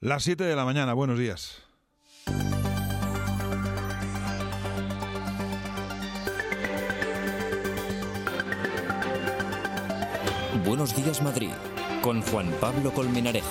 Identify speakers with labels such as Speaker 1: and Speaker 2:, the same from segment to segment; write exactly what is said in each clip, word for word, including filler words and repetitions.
Speaker 1: Las siete de la mañana, buenos días.
Speaker 2: Buenos días, Madrid, con Juan Pablo Colmenarejo.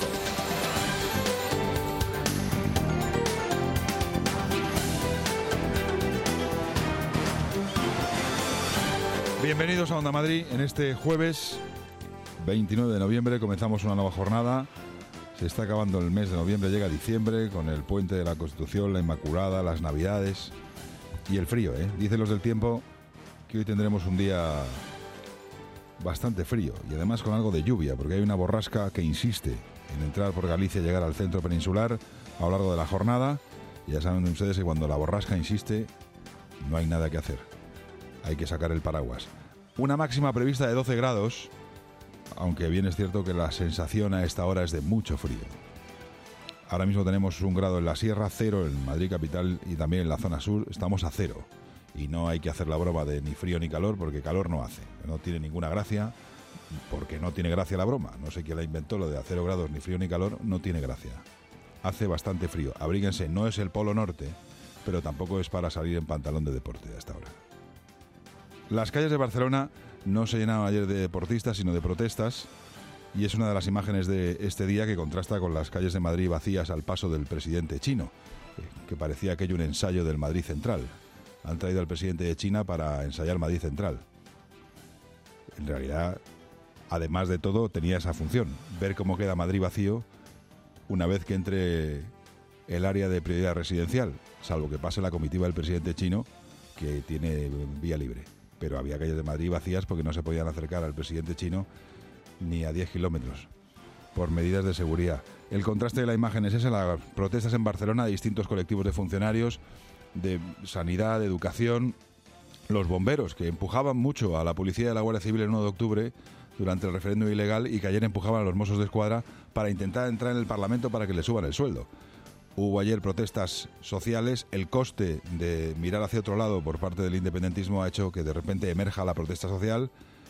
Speaker 1: Bienvenidos a Onda Madrid. En este jueves veintinueve de noviembre comenzamos una nueva jornada. Se está acabando el mes de noviembre, llega diciembre con el puente de la Constitución, la Inmaculada, las Navidades y el frío, ¿eh? Dicen los del tiempo que hoy tendremos un día bastante frío y además con algo de lluvia, porque hay una borrasca que insiste en entrar por Galicia y llegar al centro peninsular a lo largo de la jornada. Ya saben ustedes que cuando la borrasca insiste no hay nada que hacer, hay que sacar el paraguas. Una máxima prevista de doce grados, aunque bien es cierto que la sensación a esta hora es de mucho frío. Ahora mismo tenemos un grado en la sierra, cero en Madrid capital y también en la zona sur estamos a cero. Y no hay que hacer la broma de ni frío ni calor, porque calor no hace. No tiene ninguna gracia, porque no tiene gracia la broma. No sé quién la inventó, lo de a cero grados, ni frío ni calor, no tiene gracia. Hace bastante frío. Abríguense, no es el Polo Norte, pero tampoco es para salir en pantalón de deporte a esta hora. Las calles de Barcelona no se llenaron ayer de deportistas, sino de protestas, y es una de las imágenes de este día que contrasta con las calles de Madrid vacías al paso del presidente chino, que parecía aquello un ensayo del Madrid Central. Han traído al presidente de China para ensayar Madrid Central. En realidad, además de todo, tenía esa función, ver cómo queda Madrid vacío una vez que entre el área de prioridad residencial, salvo que pase la comitiva del presidente chino, que tiene vía libre. Pero había calles de Madrid vacías porque no se podían acercar al presidente chino ni a diez kilómetros, por medidas de seguridad. El contraste de la imagen es ese, las protestas en Barcelona de distintos colectivos de funcionarios, de sanidad, de educación, los bomberos, que empujaban mucho a la policía de la Guardia Civil el uno de octubre durante el referéndum ilegal y que ayer empujaban a los Mossos de Escuadra para intentar entrar en el Parlamento para que le suban el sueldo. Hubo ayer protestas sociales, el coste de mirar hacia otro lado por parte del independentismo ha hecho que de repente emerja la protesta social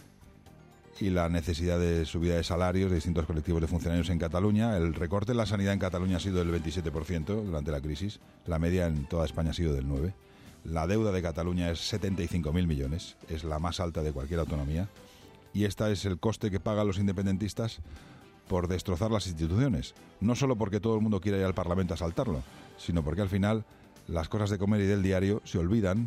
Speaker 1: y la necesidad de subida de salarios de distintos colectivos de funcionarios en Cataluña. El recorte en la sanidad en Cataluña ha sido del veintisiete por ciento durante la crisis, la media en toda España ha sido del nueve por ciento. La deuda de Cataluña es setenta y cinco mil millones, es la más alta de cualquier autonomía, y este es el coste que pagan los independentistas por destrozar las instituciones, no solo porque todo el mundo quiera ir al Parlamento a saltarlo, sino porque al final las cosas de comer y del diario se olvidan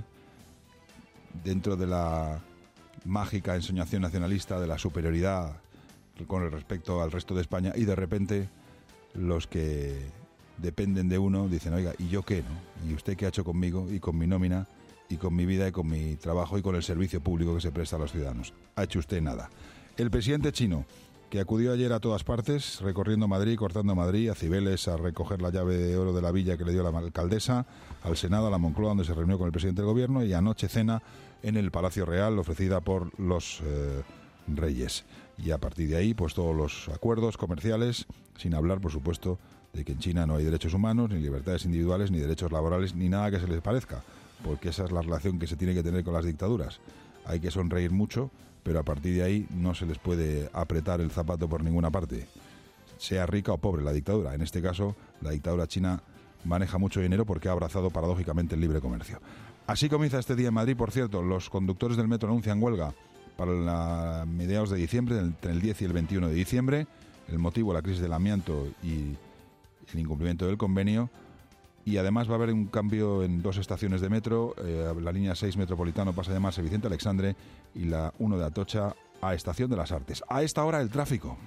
Speaker 1: dentro de la mágica ensoñación nacionalista de la superioridad con respecto al resto de España, y de repente los que dependen de uno dicen, oiga, ¿y yo qué, no? ¿Y usted qué ha hecho conmigo y con mi nómina y con mi vida y con mi trabajo y con el servicio público que se presta a los ciudadanos? ¿Ha hecho usted nada? El presidente chino, que acudió ayer a todas partes, recorriendo Madrid, cortando Madrid, a Cibeles a recoger la llave de oro de la villa que le dio la alcaldesa, al Senado, a la Moncloa, donde se reunió con el presidente del gobierno, y anoche cena en el Palacio Real, ofrecida por los eh, reyes. Y a partir de ahí, pues todos los acuerdos comerciales, sin hablar, por supuesto, de que en China no hay derechos humanos, ni libertades individuales, ni derechos laborales, ni nada que se les parezca, porque esa es la relación que se tiene que tener con las dictaduras. Hay que sonreír mucho, pero a partir de ahí no se les puede apretar el zapato por ninguna parte, sea rica o pobre la dictadura. En este caso, la dictadura china maneja mucho dinero porque ha abrazado paradójicamente el libre comercio. Así comienza este día en Madrid. Por cierto, los conductores del metro anuncian huelga para la mediados de diciembre, entre el diez y el veintiuno de diciembre. El motivo, la crisis del amianto y el incumplimiento del convenio. Y además va a haber un cambio en dos estaciones de metro. Eh, la línea seis metropolitano pasa a llamarse Vicente Alexandre y la uno de Atocha a Estación de las Artes. A esta hora el tráfico.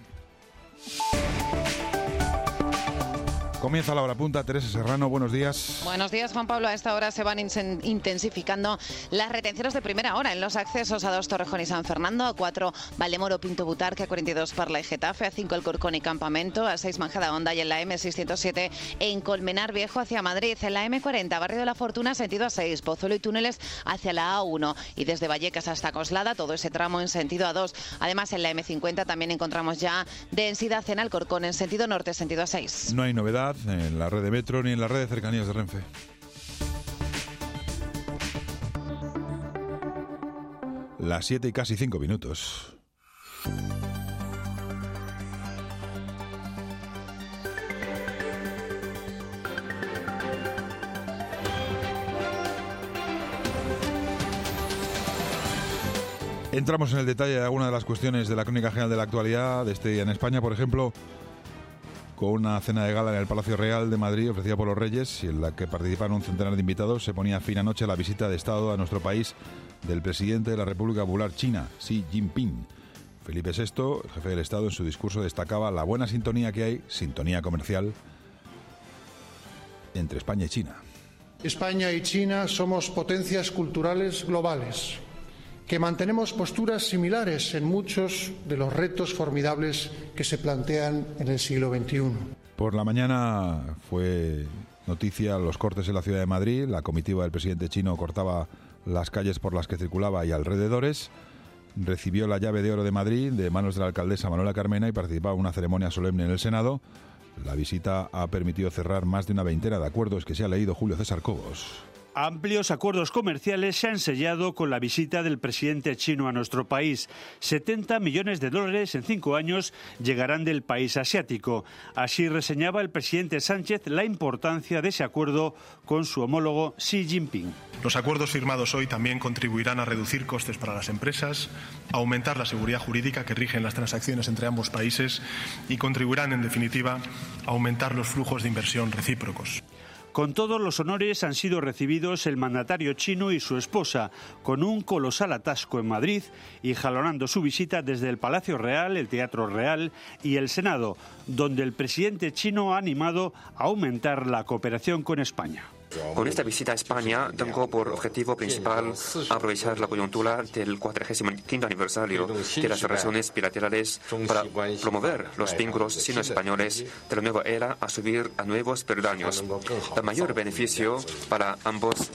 Speaker 1: Comienza la hora punta. Teresa Serrano, buenos días.
Speaker 3: Buenos días, Juan Pablo. A esta hora se van intensificando las retenciones de primera hora en los accesos a dos Torrejón y San Fernando, a cuatro Valdemoro, Pinto Butarque, a cuarenta y dos Parla y Getafe, a cinco Alcorcón y Campamento, a seis Majadahonda y en la eme seiscientos siete en Colmenar Viejo hacia Madrid, en la eme cuarenta Barrio de la Fortuna sentido a seis, Pozuelo y túneles hacia la a uno y desde Vallecas hasta Coslada, todo ese tramo en sentido a dos. Además, en la eme cincuenta también encontramos ya densidad en Alcorcón en sentido norte, sentido a seis.
Speaker 1: No hay novedad en la red de metro ni en la red de cercanías de Renfe. Las siete y casi cinco minutos. Entramos en el detalle de algunas de las cuestiones de la crónica general de la actualidad de este día en España, por ejemplo, con una cena de gala en el Palacio Real de Madrid ofrecida por los Reyes y en la que participaron un centenar de invitados. Se ponía fin anoche a la visita de Estado a nuestro país del presidente de la República Popular China, Xi Jinping. Felipe sexto, el jefe del Estado, en su discurso destacaba la buena sintonía que hay, sintonía comercial, entre España y China.
Speaker 4: España y China somos potencias culturales globales, que mantenemos posturas similares en muchos de los retos formidables que se plantean en el siglo veintiuno.
Speaker 1: Por la mañana fue noticia los cortes en la ciudad de Madrid. La comitiva del presidente chino cortaba las calles por las que circulaba y alrededores. Recibió la llave de oro de Madrid de manos de la alcaldesa Manuela Carmena y participaba en una ceremonia solemne en el Senado. La visita ha permitido cerrar más de una veintena de acuerdos que se ha leído Julio César Cobos.
Speaker 5: Amplios acuerdos comerciales se han sellado con la visita del presidente chino a nuestro país. setenta millones de dólares en cinco años llegarán del país asiático. Así reseñaba el presidente Sánchez la importancia de ese acuerdo con su homólogo Xi Jinping.
Speaker 6: Los acuerdos firmados hoy también contribuirán a reducir costes para las empresas, a aumentar la seguridad jurídica que rige las transacciones entre ambos países y contribuirán, en definitiva, a aumentar los flujos de inversión recíprocos.
Speaker 5: Con todos los honores han sido recibidos el mandatario chino y su esposa, con un colosal atasco en Madrid y jalonando su visita desde el Palacio Real, el Teatro Real y el Senado, donde el presidente chino ha animado a aumentar la cooperación con España.
Speaker 7: Con esta visita a España tengo por objetivo principal aprovechar la coyuntura del cuadragésimo quinto aniversario de las relaciones bilaterales para promover los vínculos sino-españoles de la nueva era a subir a nuevos peldaños, el mayor beneficio para ambos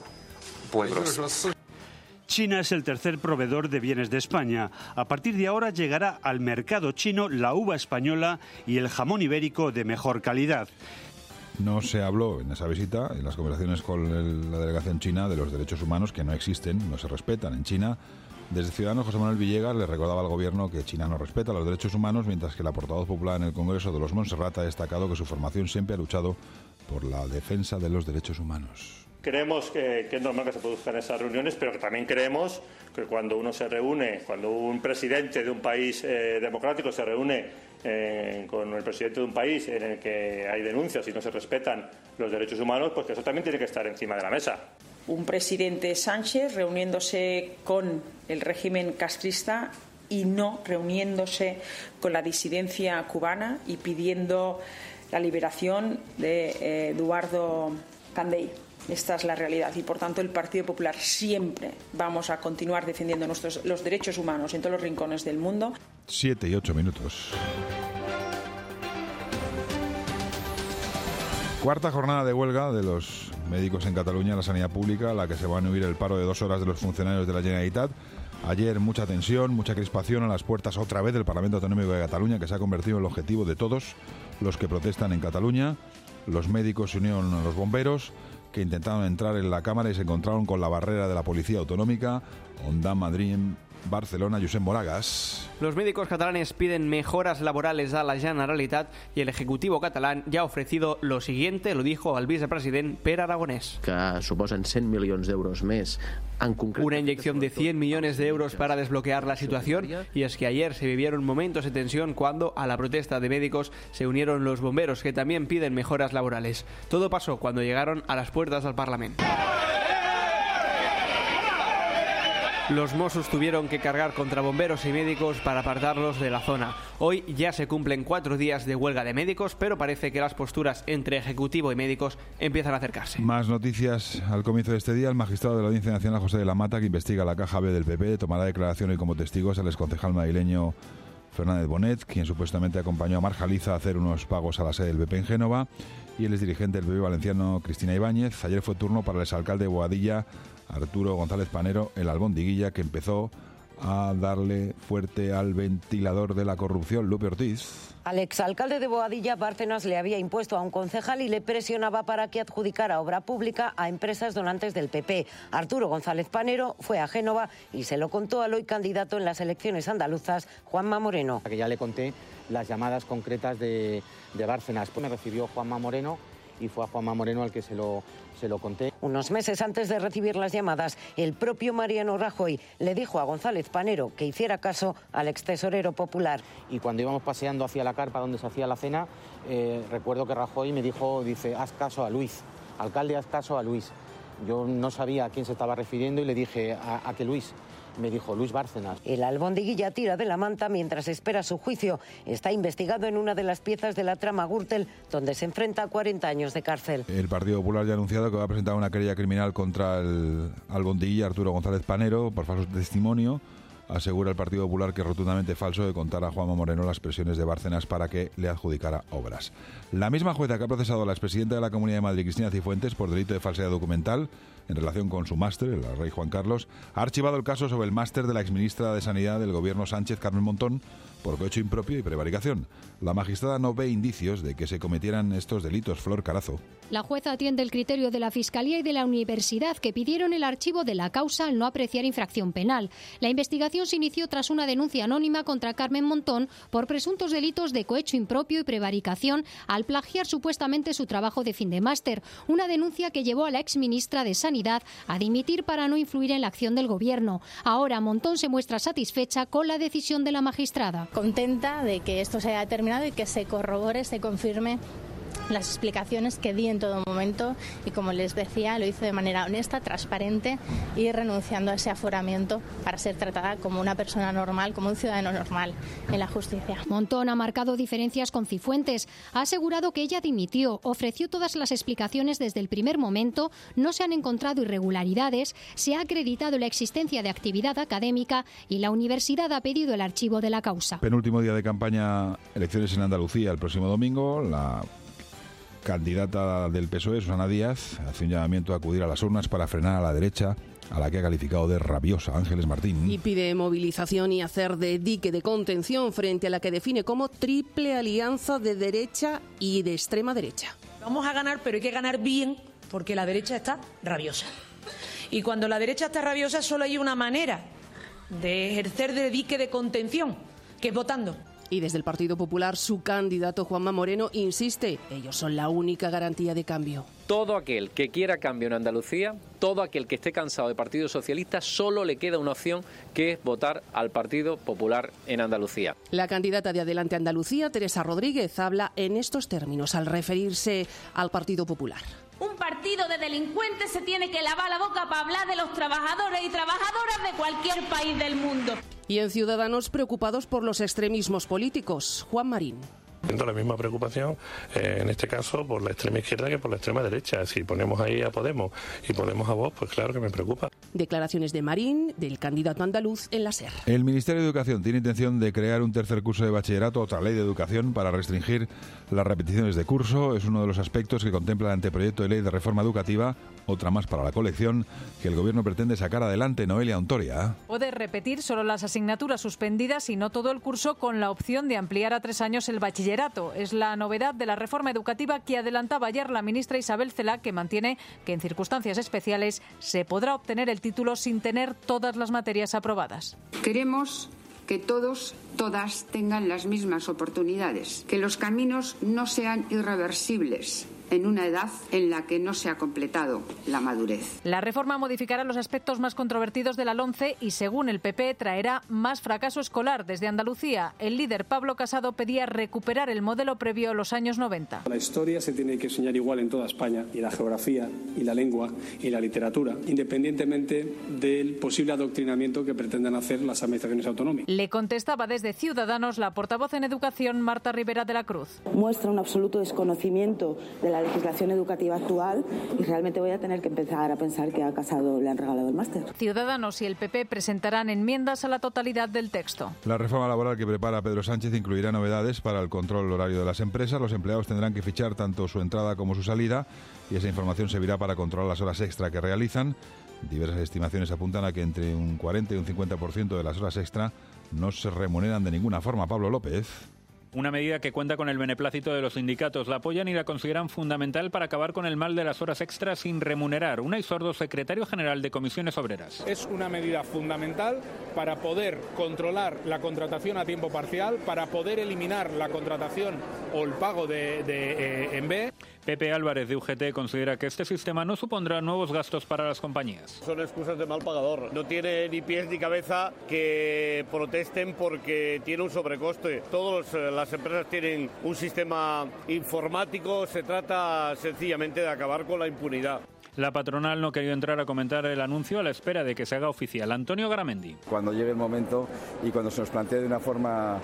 Speaker 7: pueblos.
Speaker 5: China es el tercer proveedor de bienes de España. A partir de ahora llegará al mercado chino la uva española y el jamón ibérico de mejor calidad.
Speaker 1: No se habló en esa visita, en las conversaciones con el, la delegación china, de los derechos humanos que no existen, no se respetan en China. Desde Ciudadanos, José Manuel Villegas le recordaba al gobierno que China no respeta los derechos humanos, mientras que la portavoz popular en el Congreso de los Montserrat ha destacado que su formación siempre ha luchado por la defensa de los derechos humanos.
Speaker 8: Creemos que, que es normal que se produzcan esas reuniones, pero que también creemos que cuando uno se reúne, cuando un presidente de un país eh, democrático se reúne eh, con el presidente de un país en el que hay denuncias y no se respetan los derechos humanos, pues que eso también tiene que estar encima de la mesa.
Speaker 9: Un presidente Sánchez reuniéndose con el régimen castrista y no reuniéndose con la disidencia cubana y pidiendo la liberación de eh, Eduardo Candel. Esta es la realidad y, por tanto, el Partido Popular siempre vamos a continuar defendiendo nuestros, los derechos humanos en todos los rincones del mundo.
Speaker 1: Siete y ocho minutos. Cuarta jornada de huelga de los médicos en Cataluña, la sanidad pública, a la que se va a unir el paro de dos horas de los funcionarios de la Generalitat. Ayer mucha tensión, mucha crispación a las puertas otra vez del Parlamento Autonómico de Cataluña, que se ha convertido en el objetivo de todos los que protestan en Cataluña. Los médicos se unieron a los bomberos, que intentaron entrar en la Cámara y se encontraron con la barrera de la Policía Autonómica. Onda Madrid, Barcelona, Josep Moragas.
Speaker 10: Los médicos catalanes piden mejoras laborales a la Generalitat y el Ejecutivo catalán ya ha ofrecido lo siguiente, lo dijo el vicepresident Pere Aragonès.
Speaker 11: Que suposen cent milions d'euros més. En concret,
Speaker 10: una inyección de cien millones de euros para desbloquear la situación, y es que ayer se vivieron momentos de tensión cuando a la protesta de médicos se unieron los bomberos, que también piden mejoras laborales. Todo pasó cuando llegaron a las puertas del Parlamento. Los Mossos tuvieron que cargar contra bomberos y médicos para apartarlos de la zona. Hoy ya se cumplen cuatro días de huelga de médicos, pero parece que las posturas entre Ejecutivo y médicos empiezan a acercarse.
Speaker 1: Más noticias al comienzo de este día. El magistrado de la Audiencia Nacional, José de la Mata, que investiga la caja B del P P, tomará declaración hoy como testigos al exconcejal madrileño Fernández Bonet, quien supuestamente acompañó a Marjaliza a hacer unos pagos a la sede del P P en Génova, y el exdirigente del P P valenciano, Cristina Ibáñez. Ayer fue turno para el exalcalde de Boadilla, Arturo González Panero, el Albondiguilla, que empezó a darle fuerte al ventilador de la corrupción, Lupe Ortiz.
Speaker 12: Al exalcalde de Boadilla, Bárcenas le había impuesto a un concejal y le presionaba para que adjudicara obra pública a empresas donantes del P P. Arturo González Panero fue a Génova y se lo contó al hoy candidato en las elecciones andaluzas, Juanma Moreno.
Speaker 13: Que ya le conté las llamadas concretas de, de Bárcenas. Pues me recibió Juanma Moreno y fue a Juanma Moreno al que se lo, se lo conté.
Speaker 12: Unos meses antes de recibir las llamadas, el propio Mariano Rajoy le dijo a González Panero que hiciera caso al extesorero popular.
Speaker 13: Y cuando íbamos paseando hacia la carpa donde se hacía la cena, eh, recuerdo que Rajoy me dijo, dice, haz caso a Luis, alcalde, haz caso a Luis. Yo no sabía a quién se estaba refiriendo y le dije, ¿a, a qué Luis? Me dijo Luis Bárcenas.
Speaker 12: El albondiguilla tira de la manta mientras espera su juicio. Está investigado en una de las piezas de la trama Gürtel, donde se enfrenta a cuarenta años de cárcel.
Speaker 1: El Partido Popular ya ha anunciado que va a presentar una querella criminal contra el albondiguilla Arturo González Panero por falso testimonio. Asegura el Partido Popular que es rotundamente falso de contar a Juanma Moreno las presiones de Bárcenas para que le adjudicara obras. La misma jueza que ha procesado a la expresidenta de la Comunidad de Madrid, Cristina Cifuentes, por delito de falsedad documental en relación con su máster, el rey Juan Carlos, ha archivado el caso sobre el máster de la exministra de Sanidad del gobierno Sánchez, Carmen Montón, por cohecho impropio y prevaricación. La magistrada no ve indicios de que se cometieran estos delitos. Flor Carazo.
Speaker 14: La jueza atiende el criterio de la Fiscalía y de la Universidad, que pidieron el archivo de la causa al no apreciar infracción penal. La investigación se inició tras una denuncia anónima contra Carmen Montón por presuntos delitos de cohecho impropio y prevaricación al plagiar supuestamente su trabajo de fin de máster. Una denuncia que llevó a la exministra de Sanidad a dimitir para no influir en la acción del Gobierno. Ahora Montón se muestra satisfecha con la decisión de la magistrada.
Speaker 15: Contenta de que esto se haya terminado y que se corrobore, se confirme las explicaciones que di en todo momento y, como les decía, lo hice de manera honesta, transparente y renunciando a ese aforamiento para ser tratada como una persona normal, como un ciudadano normal en la justicia.
Speaker 14: Montón ha marcado diferencias con Cifuentes. Ha asegurado que ella dimitió, ofreció todas las explicaciones desde el primer momento, no se han encontrado irregularidades, se ha acreditado la existencia de actividad académica y la universidad ha pedido el archivo de la causa.
Speaker 1: Penúltimo día de campaña, elecciones en Andalucía el próximo domingo. La candidata del P S O E, Susana Díaz, hace un llamamiento a acudir a las urnas para frenar a la derecha, a la que ha calificado de rabiosa. Ángeles Martín.
Speaker 16: Y pide movilización y hacer de dique de contención frente a la que define como triple alianza de derecha y de extrema derecha.
Speaker 17: Vamos a ganar, pero hay que ganar bien, porque la derecha está rabiosa. Y cuando la derecha está rabiosa solo hay una manera de ejercer de dique de contención, que es votando.
Speaker 16: Y desde el Partido Popular, su candidato Juanma Moreno insiste, ellos son la única garantía de cambio.
Speaker 18: Todo aquel que quiera cambio en Andalucía, todo aquel que esté cansado del Partido Socialista, solo le queda una opción, que es votar al Partido Popular en Andalucía.
Speaker 16: La candidata de Adelante Andalucía, Teresa Rodríguez, habla en estos términos al referirse al Partido Popular.
Speaker 19: Un partido de delincuentes se tiene que lavar la boca para hablar de los trabajadores y trabajadoras de cualquier país del mundo.
Speaker 16: Y en Ciudadanos, preocupados por los extremismos políticos. Juan Marín.
Speaker 20: Siento la misma preocupación, eh, en este caso, por la extrema izquierda que por la extrema derecha. Si ponemos ahí a Podemos y Podemos a Vox, pues claro que me preocupa.
Speaker 16: Declaraciones de Marín, del candidato andaluz, en la SER.
Speaker 1: El Ministerio de Educación tiene intención de crear un tercer curso de bachillerato, otra ley de educación, para restringir las repeticiones de curso. Es uno de los aspectos que contempla el anteproyecto de ley de reforma educativa, otra más para la colección, que el Gobierno pretende sacar adelante. Noelia Ontoria.
Speaker 21: Puede repetir solo las asignaturas suspendidas y no todo el curso, con la opción de ampliar a tres años el bachillerato. Es la novedad de la reforma educativa que adelantaba ayer la ministra Isabel Celaá, que mantiene que en circunstancias especiales se podrá obtener el título sin tener todas las materias aprobadas.
Speaker 22: Queremos que todos, todas tengan las mismas oportunidades, que los caminos no sean irreversibles en una edad en la que no se ha completado la madurez.
Speaker 21: La reforma modificará los aspectos más controvertidos de la LOMCE y, según el P P, traerá más fracaso escolar. Desde Andalucía, el líder Pablo Casado pedía recuperar el modelo previo a los años noventa.
Speaker 23: La historia se tiene que enseñar igual en toda España, y la geografía, y la lengua, y la literatura, independientemente del posible adoctrinamiento que pretendan hacer las administraciones autonómicas.
Speaker 21: Le contestaba desde Ciudadanos la portavoz en Educación, Marta Rivera de la Cruz.
Speaker 24: Muestra un absoluto desconocimiento de la legislación educativa actual y realmente voy a tener que empezar a pensar que a Casado le han regalado el máster.
Speaker 21: Ciudadanos y el P P presentarán enmiendas a la totalidad del texto.
Speaker 1: La reforma laboral que prepara Pedro Sánchez incluirá novedades para el control horario de las empresas. Los empleados tendrán que fichar tanto su entrada como su salida y esa información servirá para controlar las horas extra que realizan. Diversas estimaciones apuntan a que entre un cuarenta y un cincuenta por ciento de las horas extra no se remuneran de ninguna forma. Pablo López.
Speaker 2: Una medida que cuenta con el beneplácito de los sindicatos. La apoyan y la consideran fundamental para acabar con el mal de las horas extras sin remunerar. Unai Sordo, secretario general de Comisiones Obreras.
Speaker 3: Es una medida fundamental para poder controlar la contratación a tiempo parcial, para poder eliminar la contratación o el pago de, de eh, en B.
Speaker 2: Pepe Álvarez, de U G T, considera que este sistema no supondrá nuevos gastos para las compañías.
Speaker 4: Son excusas de mal pagador. No tiene ni pies ni cabeza que protesten porque tiene un sobrecoste. Todas las empresas tienen un sistema informático. Se trata sencillamente de acabar con la impunidad.
Speaker 2: La patronal no ha querido entrar a comentar el anuncio a la espera de que se haga oficial. Antonio Garamendi.
Speaker 6: Cuando llegue el momento y cuando se nos plantee de una forma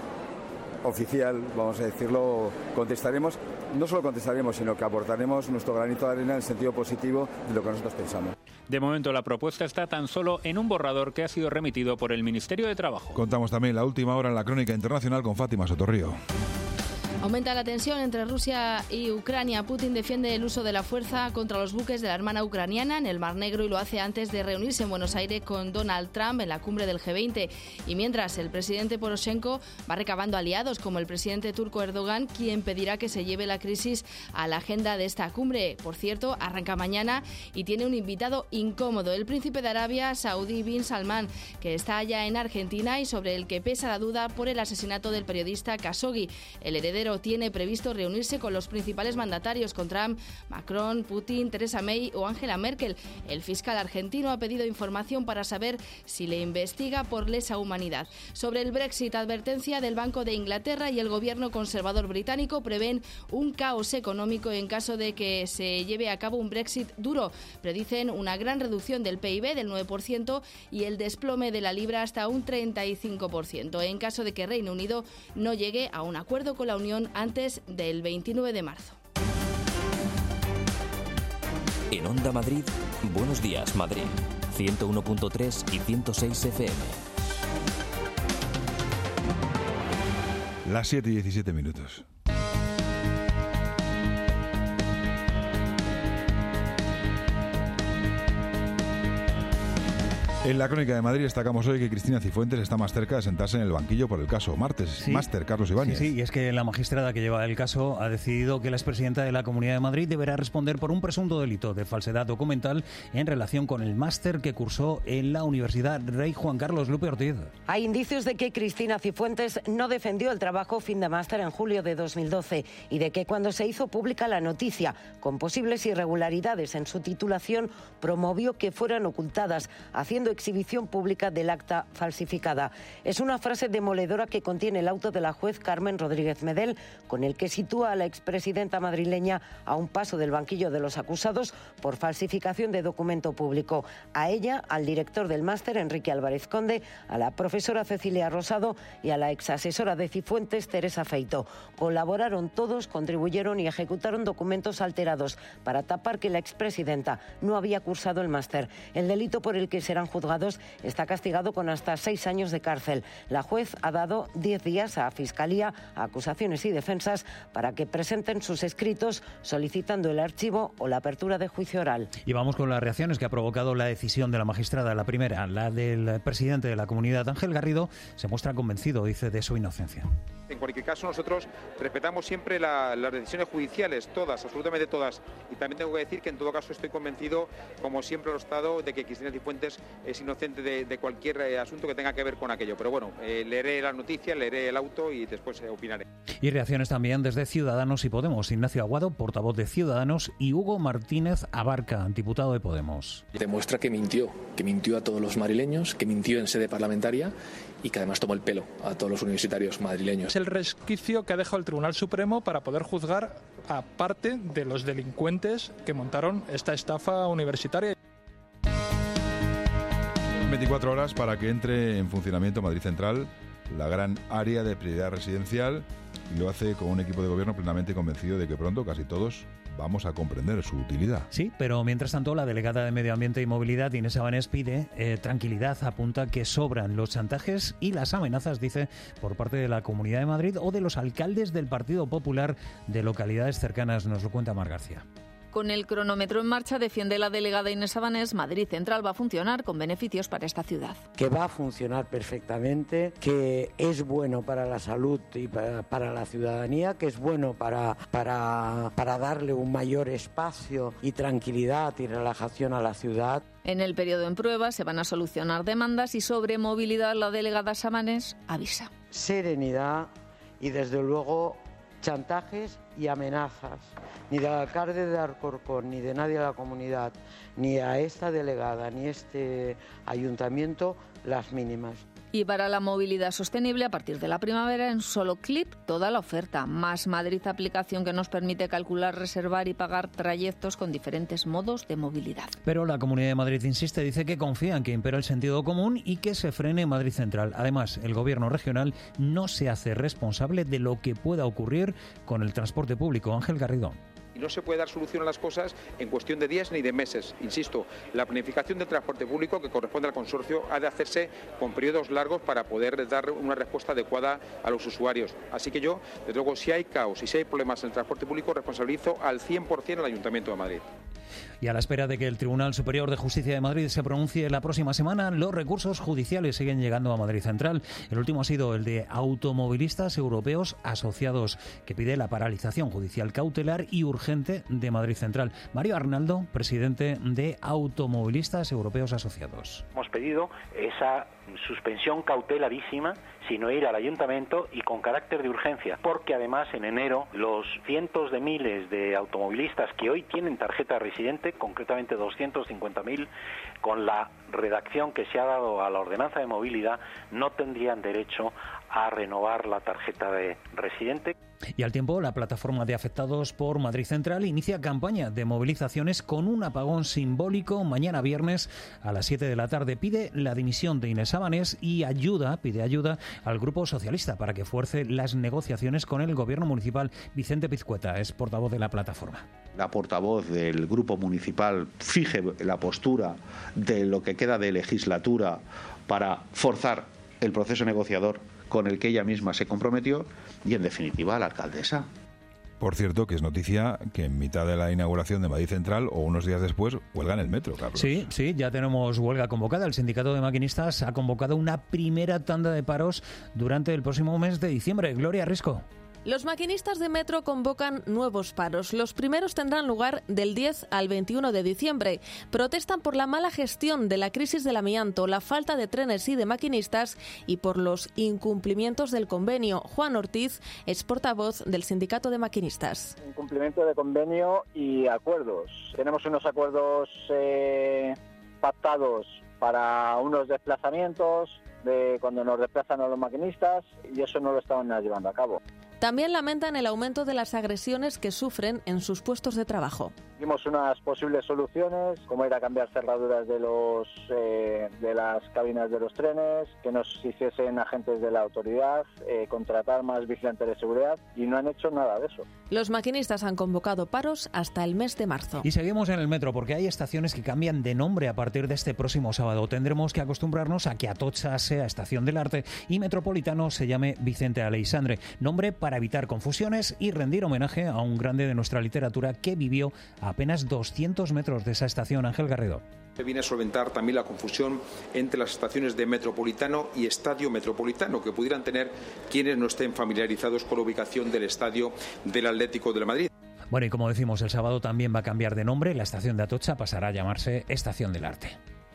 Speaker 6: oficial, vamos a decirlo, contestaremos. No solo contestaremos, sino que aportaremos nuestro granito de arena en el sentido positivo de lo que nosotros pensamos.
Speaker 2: De momento, la propuesta está tan solo en un borrador que ha sido remitido por el Ministerio de Trabajo.
Speaker 1: Contamos también la última hora en la crónica internacional con Fátima Sotorrío.
Speaker 25: Aumenta la tensión entre Rusia y Ucrania. Putin defiende el uso de la fuerza contra los buques de la Hermana Ucraniana en el Mar Negro y lo hace antes de reunirse en Buenos Aires con Donald Trump en la cumbre del G veinte. Y mientras, el presidente Poroshenko va recabando aliados como el presidente turco Erdogan, quien pedirá que se lleve la crisis a la agenda de esta cumbre. Por cierto, arranca mañana y tiene un invitado incómodo, el príncipe de Arabia Saudí bin Salman, que está allá en Argentina y sobre el que pesa la duda por el asesinato del periodista Khashoggi. El heredero tiene previsto reunirse con los principales mandatarios, con Trump, Macron, Putin, Theresa May o Angela Merkel. El fiscal argentino ha pedido información para saber si le investiga por lesa humanidad. Sobre el Brexit, advertencia del Banco de Inglaterra y el gobierno conservador británico prevén un caos económico en caso de que se lleve a cabo un Brexit duro. Predicen una gran reducción del P I B del nueve por ciento y el desplome de la libra hasta un treinta y cinco por ciento en caso de que Reino Unido no llegue a un acuerdo con la Unión antes del veintinueve de marzo.
Speaker 26: En Onda Madrid, Buenos Días Madrid, ciento uno punto tres y ciento seis F M.
Speaker 1: Las siete y diecisiete minutos. En la crónica de Madrid destacamos hoy que Cristina Cifuentes está más cerca de sentarse en el banquillo por el caso Martes. Sí. Máster, Carlos Ibáñez.
Speaker 27: Sí, sí, y es que la magistrada que lleva el caso ha decidido que la expresidenta de la Comunidad de Madrid deberá responder por un presunto delito de falsedad documental en relación con el máster que cursó en la Universidad Rey Juan Carlos. Lupe Ortiz.
Speaker 12: Hay indicios de que Cristina Cifuentes no defendió el trabajo fin de máster en julio de dos mil doce y de que cuando se hizo pública la noticia con posibles irregularidades en su titulación promovió que fueran ocultadas, haciendo exhibición pública del acta falsificada. Es una frase demoledora que contiene el auto de la juez Carmen Rodríguez Medel, con el que sitúa a la expresidenta madrileña a un paso del banquillo de los acusados por falsificación de documento público. A ella, al director del máster, Enrique Álvarez Conde, a la profesora Cecilia Rosado y a la exasesora de Cifuentes, Teresa Feito. Colaboraron todos, contribuyeron y ejecutaron documentos alterados para tapar que la expresidenta no había cursado el máster. El delito por el que serán juzgados está castigado con hasta seis años de cárcel. La juez ha dado diez días a Fiscalía, a acusaciones y defensas para que presenten sus escritos solicitando el archivo o la apertura de juicio oral.
Speaker 27: Y vamos con las reacciones que ha provocado la decisión de la magistrada. La primera, la del presidente de la comunidad, Ángel Garrido, se muestra convencido, dice, de su inocencia.
Speaker 28: En cualquier caso, nosotros respetamos siempre la, las decisiones judiciales, todas, absolutamente todas. Y también tengo que decir que en todo caso estoy convencido, como siempre lo he estado, de que Cristina Cifuentes es inocente de, de cualquier eh, asunto que tenga que ver con aquello. Pero bueno, eh, leeré la noticia, leeré el auto y después eh, opinaré.
Speaker 27: Y reacciones también desde Ciudadanos y Podemos. Ignacio Aguado, portavoz de Ciudadanos, y Hugo Martínez Abarca, diputado de Podemos.
Speaker 29: Demuestra que mintió, que mintió a todos los madrileños, que mintió en sede parlamentaria y que además tomó el pelo a todos los universitarios madrileños.
Speaker 30: Es el resquicio que ha dejado el Tribunal Supremo para poder juzgar a parte de los delincuentes que montaron esta estafa universitaria.
Speaker 1: veinticuatro horas para que entre en funcionamiento Madrid Central, la gran área de prioridad residencial, y lo hace con un equipo de gobierno plenamente convencido de que pronto casi todos vamos a comprender su utilidad.
Speaker 27: Sí, pero mientras tanto la delegada de Medio Ambiente y Movilidad, Inés Abanés, pide eh, tranquilidad, apunta que sobran los chantajes y las amenazas, dice, por parte de la Comunidad de Madrid o de los alcaldes del Partido Popular de localidades cercanas. Nos lo cuenta Mar García.
Speaker 5: Con el cronómetro en marcha, defiende la delegada Inés Sabanés, Madrid Central va a funcionar con beneficios para esta ciudad.
Speaker 7: Que va a funcionar perfectamente, que es bueno para la salud y para, para la ciudadanía, que es bueno para, para, para darle un mayor espacio y tranquilidad y relajación a la ciudad.
Speaker 5: En el periodo en prueba se van a solucionar demandas y sobre movilidad la delegada Sabanés avisa.
Speaker 7: Serenidad y desde luego chantajes y amenazas, ni del alcalde de Alcorcón, ni de nadie de la comunidad, ni a esta delegada, ni este ayuntamiento, las mínimas.
Speaker 5: Y para la movilidad sostenible, a partir de la primavera, en solo clip, toda la oferta. Más Madrid, aplicación que nos permite calcular, reservar y pagar trayectos con diferentes modos de movilidad.
Speaker 27: Pero la Comunidad de Madrid insiste, dice que confía en que impera el sentido común y que se frene Madrid Central. Además, el Gobierno regional no se hace responsable de lo que pueda ocurrir con el transporte público. Ángel Garrido.
Speaker 28: Y no se puede dar solución a las cosas en cuestión de días ni de meses. Insisto, la planificación del transporte público que corresponde al consorcio ha de hacerse con periodos largos para poder dar una respuesta adecuada a los usuarios. Así que yo, desde luego, si hay caos y si hay problemas en el transporte público, responsabilizo al cien por ciento al Ayuntamiento de Madrid.
Speaker 27: Y a la espera de que el Tribunal Superior de Justicia de Madrid se pronuncie la próxima semana, los recursos judiciales siguen llegando a Madrid Central. El último ha sido el de automovilistas europeos asociados, que pide la paralización judicial cautelar y urgente de Madrid Central. Mario Arnaldo, presidente de Automovilistas Europeos Asociados.
Speaker 8: Hemos pedido esa suspensión cautelarísima, sino ir al ayuntamiento y con carácter de urgencia, porque además en enero los cientos de miles de automovilistas que hoy tienen tarjeta residente, concretamente doscientos cincuenta mil, con la redacción que se ha dado a la ordenanza de movilidad, no tendrían derecho a renovar la tarjeta de residente.
Speaker 27: Y al tiempo, la plataforma de afectados por Madrid Central inicia campaña de movilizaciones con un apagón simbólico mañana viernes a las siete de la tarde. Pide la dimisión de Inés Sabanés y ayuda, pide ayuda al Grupo Socialista para que fuerce las negociaciones con el Gobierno municipal. Vicente Pizcueta es portavoz de la plataforma.
Speaker 9: La portavoz del Grupo Municipal fije la postura de lo que queda de legislatura para forzar el proceso negociador con el que ella misma se comprometió y, en definitiva, a la alcaldesa.
Speaker 1: Por cierto, que es noticia que en mitad de la inauguración de Madrid Central o unos días después huelga en el metro, Carlos.
Speaker 27: Sí, sí, ya tenemos huelga convocada. El sindicato de maquinistas ha convocado una primera tanda de paros durante el próximo mes de diciembre. Gloria Risco.
Speaker 10: Los maquinistas de metro convocan nuevos paros. Los primeros tendrán lugar del diez al veintiuno de diciembre. Protestan por la mala gestión de la crisis del amianto, la falta de trenes y de maquinistas y por los incumplimientos del convenio. Juan Ortiz es portavoz del sindicato de maquinistas.
Speaker 11: Incumplimiento de convenio y acuerdos. Tenemos unos acuerdos eh, pactados para unos desplazamientos de cuando nos desplazan a los maquinistas y eso no lo estaban llevando a cabo.
Speaker 10: También lamentan el aumento de las agresiones que sufren en sus puestos de trabajo.
Speaker 11: Vimos unas posibles soluciones, como era cambiar cerraduras de los eh, de las cabinas de los trenes, que nos hiciesen agentes de la autoridad, eh, contratar más vigilantes de seguridad, y no han hecho nada de eso.
Speaker 10: Los maquinistas han convocado paros hasta el mes de marzo.
Speaker 27: Y seguimos en el metro, porque hay estaciones que cambian de nombre a partir de este próximo sábado. Tendremos que acostumbrarnos a que Atocha sea Estación del Arte y Metropolitano se llame Vicente Aleixandre. Nombre para evitar confusiones y rendir homenaje a un grande de nuestra literatura que vivió a apenas doscientos metros de esa estación. Ángel Garrido.
Speaker 28: Viene a solventar también la confusión entre las estaciones de Metropolitano y Estadio Metropolitano que pudieran tener quienes no estén familiarizados con la ubicación del estadio del Atlético de Madrid.
Speaker 27: Bueno, y como decimos, el sábado también va a cambiar de nombre. La estación de Atocha pasará a llamarse Estación del Arte.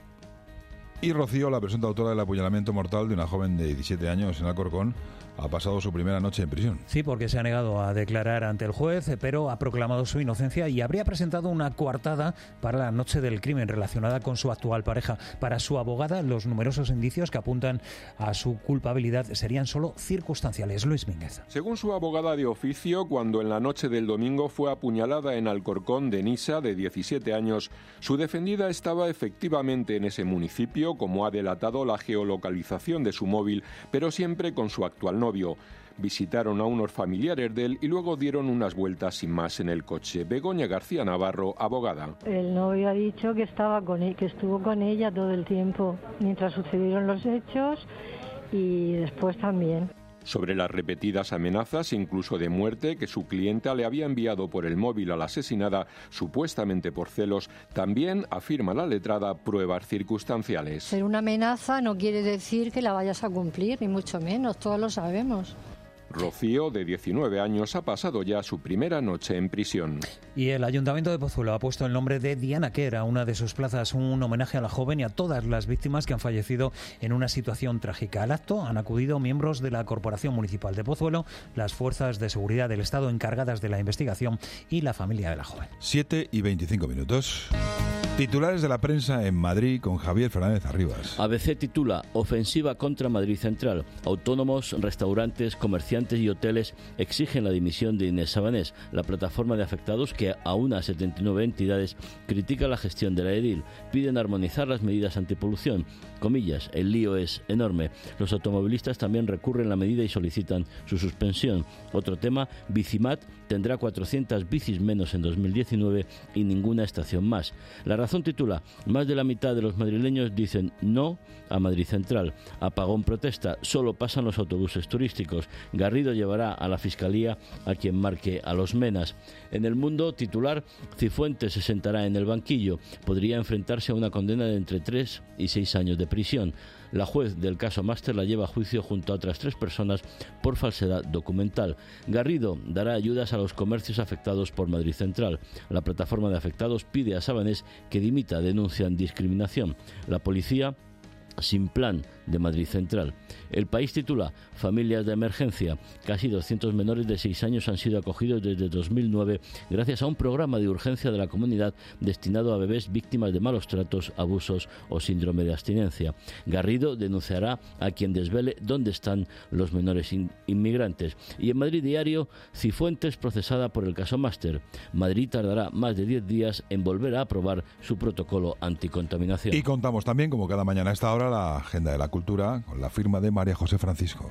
Speaker 1: Y Rocío, la presunta autora del apuñalamiento mortal de una joven de diecisiete años en Alcorcón, ha pasado su primera noche en prisión.
Speaker 27: Sí, porque se ha negado a declarar ante el juez, pero ha proclamado su inocencia y habría presentado una coartada para la noche del crimen relacionada con su actual pareja. Para su abogada, los numerosos indicios que apuntan a su culpabilidad serían solo circunstanciales. Luis Mínguez.
Speaker 13: Según su abogada de oficio, cuando en la noche del domingo fue apuñalada en Alcorcón Denisa, de diecisiete años, su defendida estaba efectivamente en ese municipio, como ha delatado la geolocalización de su móvil, pero siempre con su actual novio. Visitaron a unos familiares de él y luego dieron unas vueltas sin más en el coche. Begoña García Navarro, abogada.
Speaker 14: El novio ha dicho que estaba con él, que estuvo con ella todo el tiempo mientras sucedieron los hechos y después también.
Speaker 13: sobre las repetidas amenazas, incluso de muerte, que su clienta le había enviado por el móvil a la asesinada, supuestamente por celos. También, afirma la letrada, pruebas circunstanciales.
Speaker 14: Ser una amenaza no quiere decir que la vayas a cumplir, ni mucho menos, todos lo sabemos.
Speaker 13: Rocío, de diecinueve años, ha pasado ya su primera noche en prisión.
Speaker 27: Y el Ayuntamiento de Pozuelo ha puesto el nombre de Diana Quer a una de sus plazas, un homenaje a la joven y a todas las víctimas que han fallecido en una situación trágica. Al acto han acudido miembros de la Corporación Municipal de Pozuelo, las fuerzas de seguridad del Estado encargadas de la investigación y la familia de la joven.
Speaker 1: siete y veinticinco minutos. Titulares de la prensa en Madrid con Javier Fernández Arribas.
Speaker 15: A B C titula: Ofensiva contra Madrid Central. Autónomos, restaurantes, comerciantes y hoteles exigen la dimisión de Inés Sabanés. La plataforma de afectados, que aúna a setenta y nueve entidades, critica la gestión de la edil. Piden armonizar las medidas antipolución. Comillas, el lío es enorme. Los automovilistas también recurren la medida y solicitan su suspensión. Otro tema: Bicimat tendrá cuatrocientas bicis menos en dos mil diecinueve y ninguna estación más. La razón titula: más de la mitad de los madrileños dicen no a Madrid Central. Apagón protesta: solo pasan los autobuses turísticos. Garrido llevará a la Fiscalía a quien marque a los menas. En El Mundo, titular: Cifuentes se sentará en el banquillo. Podría enfrentarse a una condena de entre tres y seis años de prisión. La juez del caso Máster la lleva a juicio junto a otras tres personas por falsedad documental. Garrido dará ayudas a los comercios afectados por Madrid Central. La plataforma de afectados pide a Sabanés que dimita, denuncian discriminación. La policía sin plan de Madrid Central. El País titula: Familias de emergencia. Casi doscientos menores de seis años han sido acogidos desde dos mil nueve gracias a un programa de urgencia de la comunidad destinado a bebés víctimas de malos tratos, abusos o síndrome de abstinencia. Garrido denunciará a quien desvele dónde están los menores in- inmigrantes. Y en Madrid Diario, Cifuentes procesada por el caso Máster. Madrid tardará más de diez días en volver a aprobar su protocolo anticontaminación.
Speaker 1: Y contamos también, como cada mañana a esta hora, la agenda de la cultura con la firma de María José Francisco.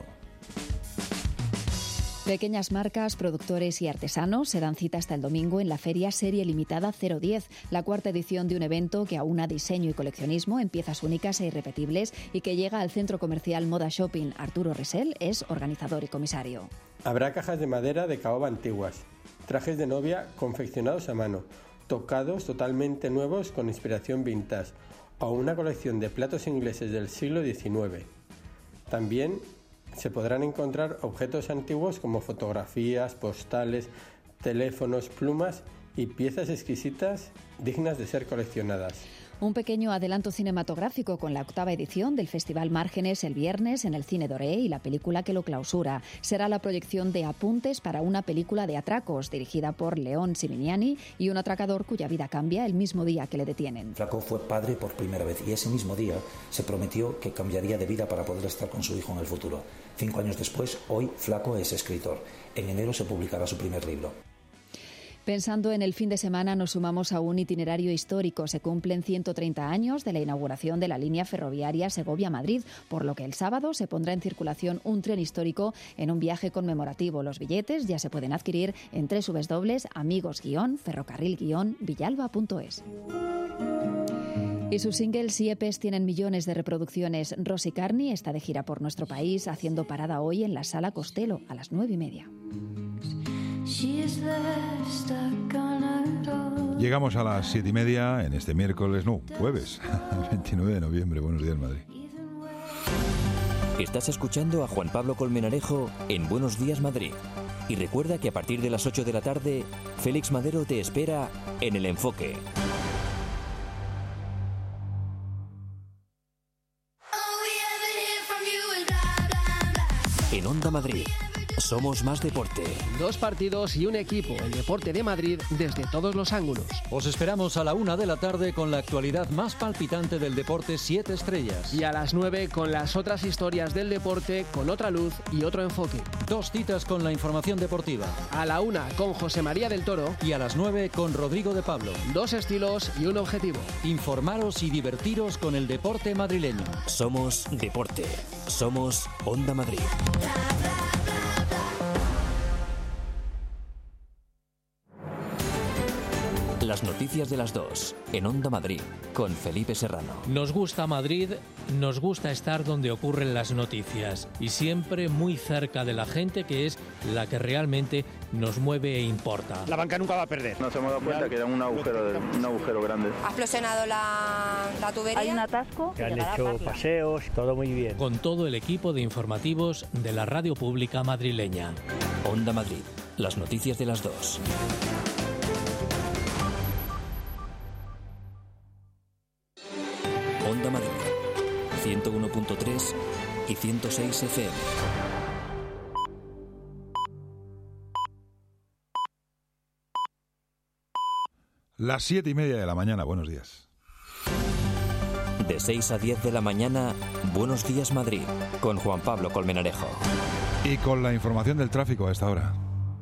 Speaker 16: Pequeñas marcas, productores y artesanos se dan cita hasta el domingo en la Feria Serie Limitada cero diez, la cuarta edición de un evento que aúna diseño y coleccionismo en piezas únicas e irrepetibles y que llega al centro comercial Moda Shopping. Arturo Resel es organizador y comisario.
Speaker 17: Habrá cajas de madera de caoba antiguas, trajes de novia confeccionados a mano, tocados totalmente nuevos con inspiración vintage, o una colección de platos ingleses del siglo diecinueve. También se podrán encontrar objetos antiguos como fotografías, postales, teléfonos, plumas y piezas exquisitas dignas de ser coleccionadas.
Speaker 16: Un pequeño adelanto cinematográfico con la octava edición del Festival Márgenes el viernes en el Cine Doré y la película que lo clausura. Será la proyección de Apuntes para una película de atracos dirigida por León Siminiani y un atracador cuya vida cambia el mismo día que le detienen.
Speaker 18: Flaco fue padre por primera vez y ese mismo día se prometió que cambiaría de vida para poder estar con su hijo en el futuro. Cinco años después, hoy Flaco es escritor. En enero se publicará su primer libro.
Speaker 16: Pensando en el fin de semana, nos sumamos a un itinerario histórico. Se cumplen ciento treinta años de la inauguración de la línea ferroviaria Segovia-Madrid, por lo que el sábado se pondrá en circulación un tren histórico en un viaje conmemorativo. Los billetes ya se pueden adquirir en doble u doble u doble u punto amigos guion ferrocarril guion villalba punto es. Y sus singles y E Pes tienen millones de reproducciones. Rosy Carney está de gira por nuestro país, haciendo parada hoy en la Sala Costello a las nueve y media.
Speaker 1: Llegamos a las siete y media en este miércoles, no, jueves, veintinueve de noviembre. Buenos días, Madrid.
Speaker 26: Estás escuchando a Juan Pablo Colmenarejo en Buenos Días, Madrid. Y recuerda que a partir de las ocho de la tarde, Félix Madero te espera en El Enfoque. En Onda Madrid. Somos más deporte.
Speaker 19: Dos partidos y un equipo, el deporte de Madrid desde todos los ángulos.
Speaker 20: Os esperamos a la una de la tarde con la actualidad más palpitante del deporte siete estrellas.
Speaker 19: Y a las nueve con las otras historias del deporte con otra luz y otro enfoque.
Speaker 20: Dos citas con la información deportiva.
Speaker 19: A la una con José María del Toro.
Speaker 20: Y a las nueve con Rodrigo de Pablo.
Speaker 19: Dos estilos y un objetivo.
Speaker 20: Informaros y divertiros con el deporte madrileño.
Speaker 26: Somos deporte. Somos Onda Madrid. Las noticias de las dos, en Onda Madrid, con Felipe Serrano.
Speaker 2: Nos gusta Madrid, nos gusta estar donde ocurren las noticias y siempre muy cerca de la gente, que es la que realmente nos mueve e importa.
Speaker 3: La banca nunca va a perder.
Speaker 4: Nos hemos dado cuenta que era un agujero, de, un agujero grande.
Speaker 6: Ha explosionado la, la tubería.
Speaker 12: Hay un atasco.
Speaker 4: Que han hecho paseos, todo muy bien.
Speaker 2: Con todo el equipo de informativos de la Radio Pública madrileña.
Speaker 26: Onda Madrid, las noticias de las dos. Onda Madrid, ciento uno punto tres y ciento seis F M.
Speaker 1: Las siete y media de la mañana, buenos días.
Speaker 26: De seis a diez de la mañana, Buenos Días Madrid, con Juan Pablo Colmenarejo.
Speaker 1: Y con la información del tráfico a esta hora.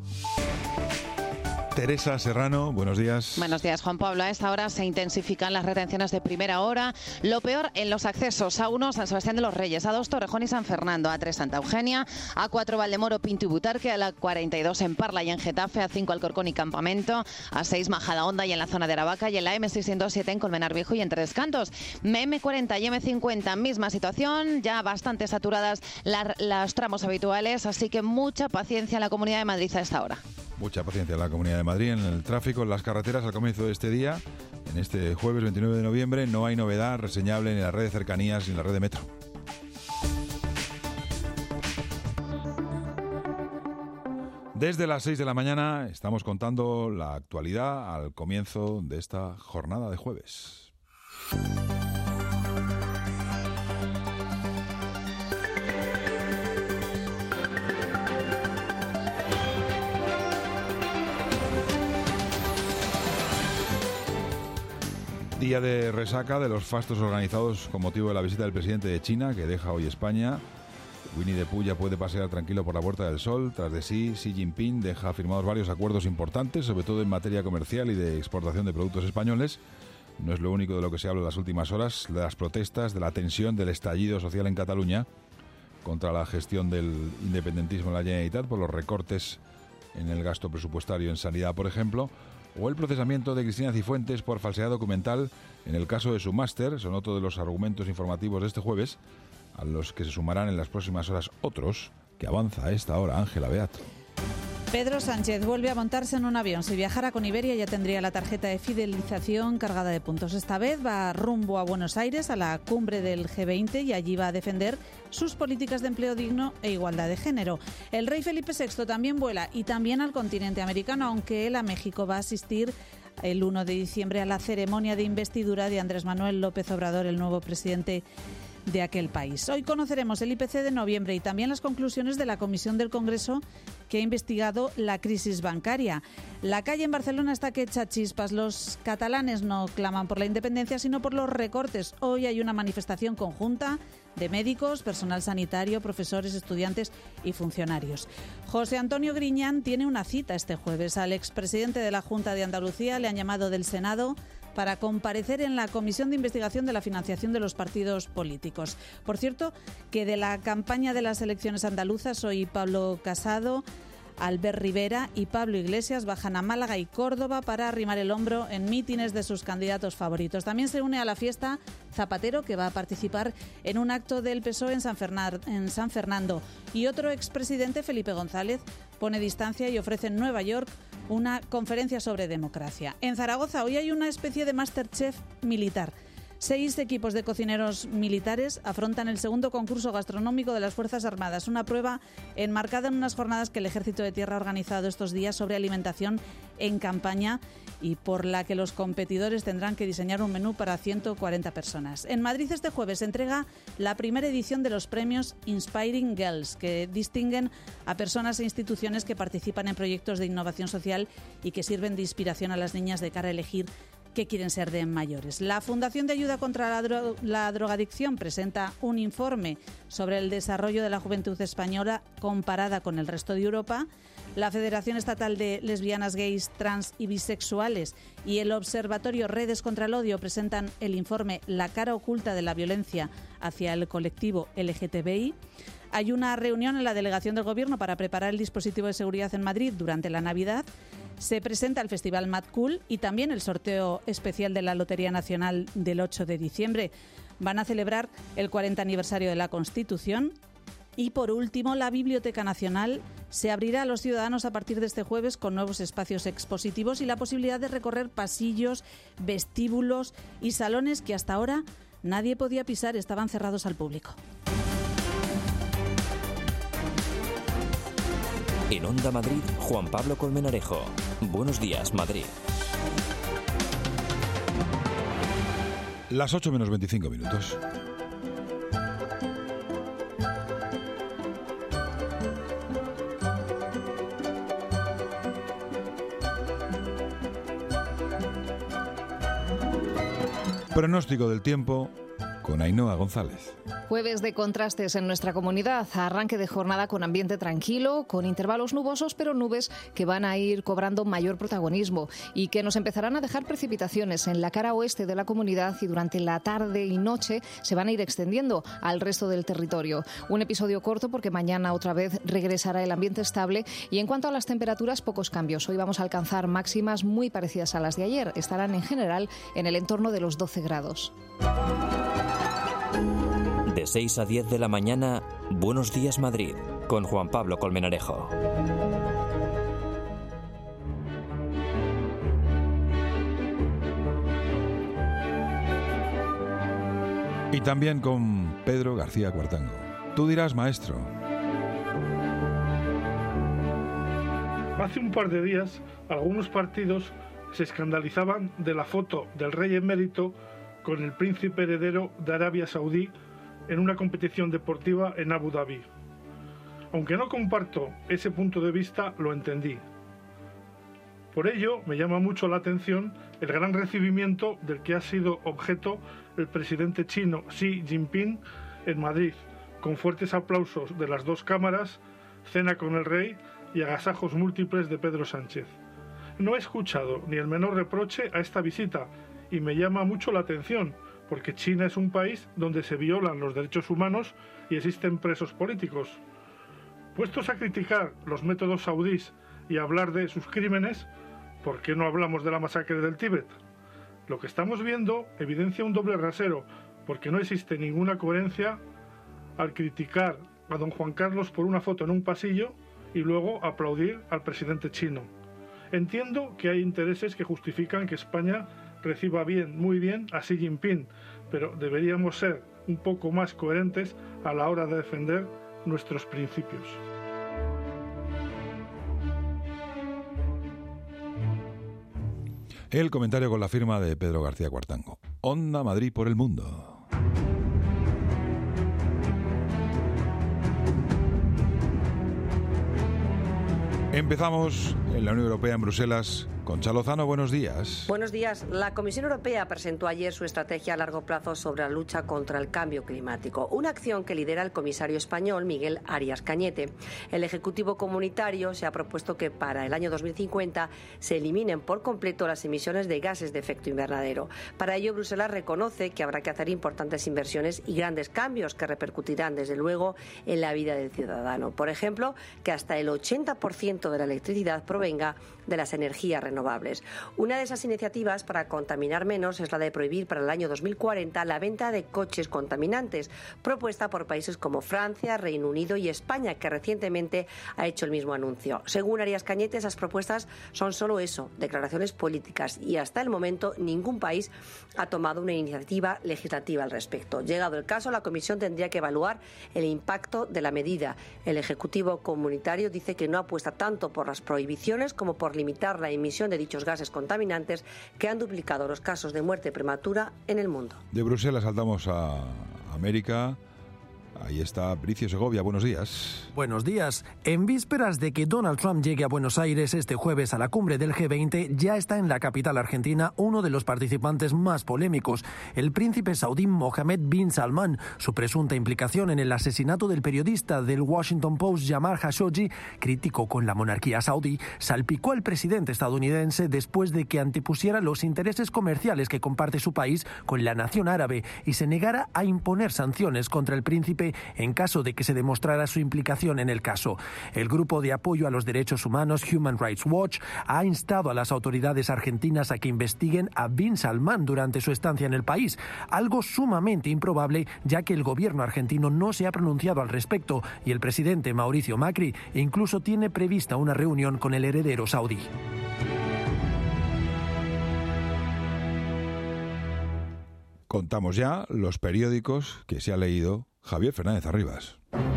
Speaker 1: Teresa Serrano, buenos días.
Speaker 21: Buenos días, Juan Pablo. A esta hora se intensifican las retenciones de primera hora. Lo peor en los accesos: A uno, San Sebastián de los Reyes; A dos, Torrejón y San Fernando; A tres, Santa Eugenia; A cuatro, Valdemoro, Pinto y Butarque; a la cuarenta y dos en Parla y en Getafe; A cinco, Alcorcón y Campamento; A seis, Majadahonda y en la zona de Aravaca; y en la eme seiscientos siete en Colmenar Viejo y en Tres Cantos. eme cuarenta y eme cincuenta, misma situación, ya bastante saturadas las, los tramos habituales, así que mucha paciencia en la Comunidad de Madrid a esta hora.
Speaker 1: Mucha paciencia en la Comunidad de Madrid, en el tráfico, en las carreteras al comienzo de este día. En este jueves veintinueve de noviembre no hay novedad reseñable ni en la red de cercanías ni en la red de metro. Desde las seis de la mañana estamos contando la actualidad al comienzo de esta jornada de jueves. Día de resaca de los fastos organizados con motivo de la visita del presidente de China, que deja hoy España. Winnie the Pooh ya puede pasear tranquilo por la Puerta del Sol. Tras de sí, Xi Jinping deja firmados varios acuerdos importantes, sobre todo en materia comercial y de exportación de productos españoles. No es lo único de lo que se habla en las últimas horas, de las protestas, de la tensión, del estallido social en Cataluña contra la gestión del independentismo en la Generalitat por los recortes en el gasto presupuestario en sanidad, por ejemplo, o el procesamiento de Cristina Cifuentes por falsedad documental en el caso de su máster. Son otro de los argumentos informativos de este jueves, a los que se sumarán en las próximas horas otros, que avanza a esta hora Ángela Beato.
Speaker 22: Pedro Sánchez vuelve a montarse en un avión. Si viajara con Iberia ya tendría la tarjeta de fidelización cargada de puntos. Esta vez va rumbo a Buenos Aires, a la cumbre del G veinte, y allí va a defender sus políticas de empleo digno e igualdad de género. El rey Felipe sexto también vuela, y también al continente americano, aunque él a México va a asistir el uno de diciembre a la ceremonia de investidura de Andrés Manuel López Obrador, el nuevo presidente de aquel país. Hoy conoceremos el I P C de noviembre y también las conclusiones de la Comisión del Congreso que ha investigado la crisis bancaria. La calle en Barcelona está que echa chispas. Los catalanes no claman por la independencia, sino por los recortes. Hoy hay una manifestación conjunta de médicos, personal sanitario, profesores, estudiantes y funcionarios. José Antonio Griñán tiene una cita este jueves. Al expresidente de la Junta de Andalucía le han llamado del Senado para comparecer en la Comisión de Investigación de la Financiación de los Partidos Políticos. Por cierto, que de la campaña de las elecciones andaluzas, hoy Pablo Casado, Albert Rivera y Pablo Iglesias bajan a Málaga y Córdoba para arrimar el hombro en mítines de sus candidatos favoritos. También se une a la fiesta Zapatero, que va a participar en un acto del P S O E en San, Fernar, en San Fernando. Y otro expresidente, Felipe González, pone distancia y ofrece en Nueva York una conferencia sobre democracia. En Zaragoza hoy hay una especie de Masterchef militar. Seis equipos de cocineros militares afrontan el segundo concurso gastronómico de las Fuerzas Armadas, una prueba enmarcada en unas jornadas que el Ejército de Tierra ha organizado estos días sobre alimentación en campaña y por la que los competidores tendrán que diseñar un menú para ciento cuarenta personas. En Madrid este jueves se entrega la primera edición de los premios Inspiring Girls, que distinguen a personas e instituciones que participan en proyectos de innovación social y que sirven de inspiración a las niñas de cara a elegir qué quieren ser de mayores. La Fundación de Ayuda contra la, Dro- la Drogadicción presenta un informe sobre el desarrollo de la juventud española comparada con el resto de Europa. La Federación Estatal de Lesbianas, Gays, Trans y Bisexuales y el Observatorio Redes contra el Odio presentan el informe La cara oculta de la violencia hacia el colectivo L G T B I. Hay una reunión en la delegación del Gobierno para preparar el dispositivo de seguridad en Madrid durante la Navidad. Se presenta el Festival Mad Cool y también el sorteo especial de la Lotería Nacional del ocho de diciembre. Van a celebrar el cuarenta aniversario de la Constitución. Y por último, la Biblioteca Nacional se abrirá a los ciudadanos a partir de este jueves con nuevos espacios expositivos y la posibilidad de recorrer pasillos, vestíbulos y salones que hasta ahora nadie podía pisar, estaban cerrados al público.
Speaker 26: En Onda Madrid, Juan Pablo Colmenarejo. Buenos días, Madrid.
Speaker 1: Las ocho menos veinticinco minutos. Pronóstico del tiempo con Ainhoa González.
Speaker 3: Jueves de contrastes en nuestra comunidad. Arranque de jornada con ambiente tranquilo, con intervalos nubosos, pero nubes que van a ir cobrando mayor protagonismo y que nos empezarán a dejar precipitaciones en la cara oeste de la comunidad y durante la tarde y noche se van a ir extendiendo al resto del territorio. Un episodio corto porque mañana otra vez regresará el ambiente estable y en cuanto a las temperaturas, pocos cambios. Hoy vamos a alcanzar máximas muy parecidas a las de ayer. Estarán en general en el entorno de los doce grados.
Speaker 26: De seis a diez de la mañana, Buenos días Madrid, con Juan Pablo Colmenarejo.
Speaker 1: Y también con Pedro García Cuartango. Tú dirás, maestro.
Speaker 5: Hace un par de días, algunos partidos se escandalizaban de la foto del rey emérito con el príncipe heredero de Arabia Saudí en una competición deportiva en Abu Dhabi. Aunque no comparto ese punto de vista, lo entendí. Por ello, me llama mucho la atención el gran recibimiento del que ha sido objeto el presidente chino Xi Jinping en Madrid, con fuertes aplausos de las dos cámaras, cena con el rey y agasajos múltiples de Pedro Sánchez. No he escuchado ni el menor reproche a esta visita y me llama mucho la atención, porque China es un país donde se violan los derechos humanos y existen presos políticos. Puestos a criticar los métodos saudíes y a hablar de sus crímenes, ¿por qué no hablamos de la masacre del Tíbet? Lo que estamos viendo evidencia un doble rasero, porque no existe ninguna coherencia al criticar a don Juan Carlos por una foto en un pasillo y luego aplaudir al presidente chino. Entiendo que hay intereses que justifican que España reciba bien, muy bien a Xi Jinping, pero deberíamos ser un poco más coherentes a la hora de defender nuestros principios.
Speaker 1: El comentario con la firma de Pedro García Cuartango. Onda Madrid por el mundo. Empezamos en la Unión Europea, en Bruselas. Concha Lozano, buenos días.
Speaker 7: Buenos días. La Comisión Europea presentó ayer su estrategia a largo plazo sobre la lucha contra el cambio climático, una acción que lidera el comisario español Miguel Arias Cañete. El Ejecutivo Comunitario se ha propuesto que para el año dos mil cincuenta se eliminen por completo las emisiones de gases de efecto invernadero. Para ello, Bruselas reconoce que habrá que hacer importantes inversiones y grandes cambios que repercutirán, desde luego, en la vida del ciudadano. Por ejemplo, que hasta el ochenta por ciento de la electricidad provenga de las energías renovables. Una de esas iniciativas para contaminar menos es la de prohibir para el año dos mil cuarenta la venta de coches contaminantes, propuesta por países como Francia, Reino Unido y España, que recientemente ha hecho el mismo anuncio. Según Arias Cañete, esas propuestas son solo eso, declaraciones políticas, y hasta el momento ningún país ha tomado una iniciativa legislativa al respecto. Llegado el caso, la Comisión tendría que evaluar el impacto de la medida. El Ejecutivo Comunitario dice que no apuesta tanto por las prohibiciones como por limitar la emisión de dichos gases contaminantes, que han duplicado los casos de muerte prematura en el mundo.
Speaker 1: De Bruselas saltamos a América. Ahí está Bricio Segovia, buenos días.
Speaker 8: Buenos días. En vísperas de que Donald Trump llegue a Buenos Aires este jueves a la cumbre del G veinte, ya está en la capital argentina uno de los participantes más polémicos, el príncipe saudí Mohammed bin Salman. Su presunta implicación en el asesinato del periodista del Washington Post Jamal Khashoggi, crítico con la monarquía saudí, salpicó al presidente estadounidense después de que antepusiera los intereses comerciales que comparte su país con la nación árabe y se negara a imponer sanciones contra el príncipe muerte en caso de que se demostrara su implicación en el caso. El grupo de apoyo a los derechos humanos Human Rights Watch ha instado a las autoridades argentinas a que investiguen a Bin Salman durante su estancia en el país, algo sumamente improbable ya que el gobierno argentino no se ha pronunciado al respecto y el presidente Mauricio Macri incluso tiene prevista una reunión con el heredero saudí.
Speaker 1: Contamos ya los periódicos que se ha leído Javier Fernández Arribas.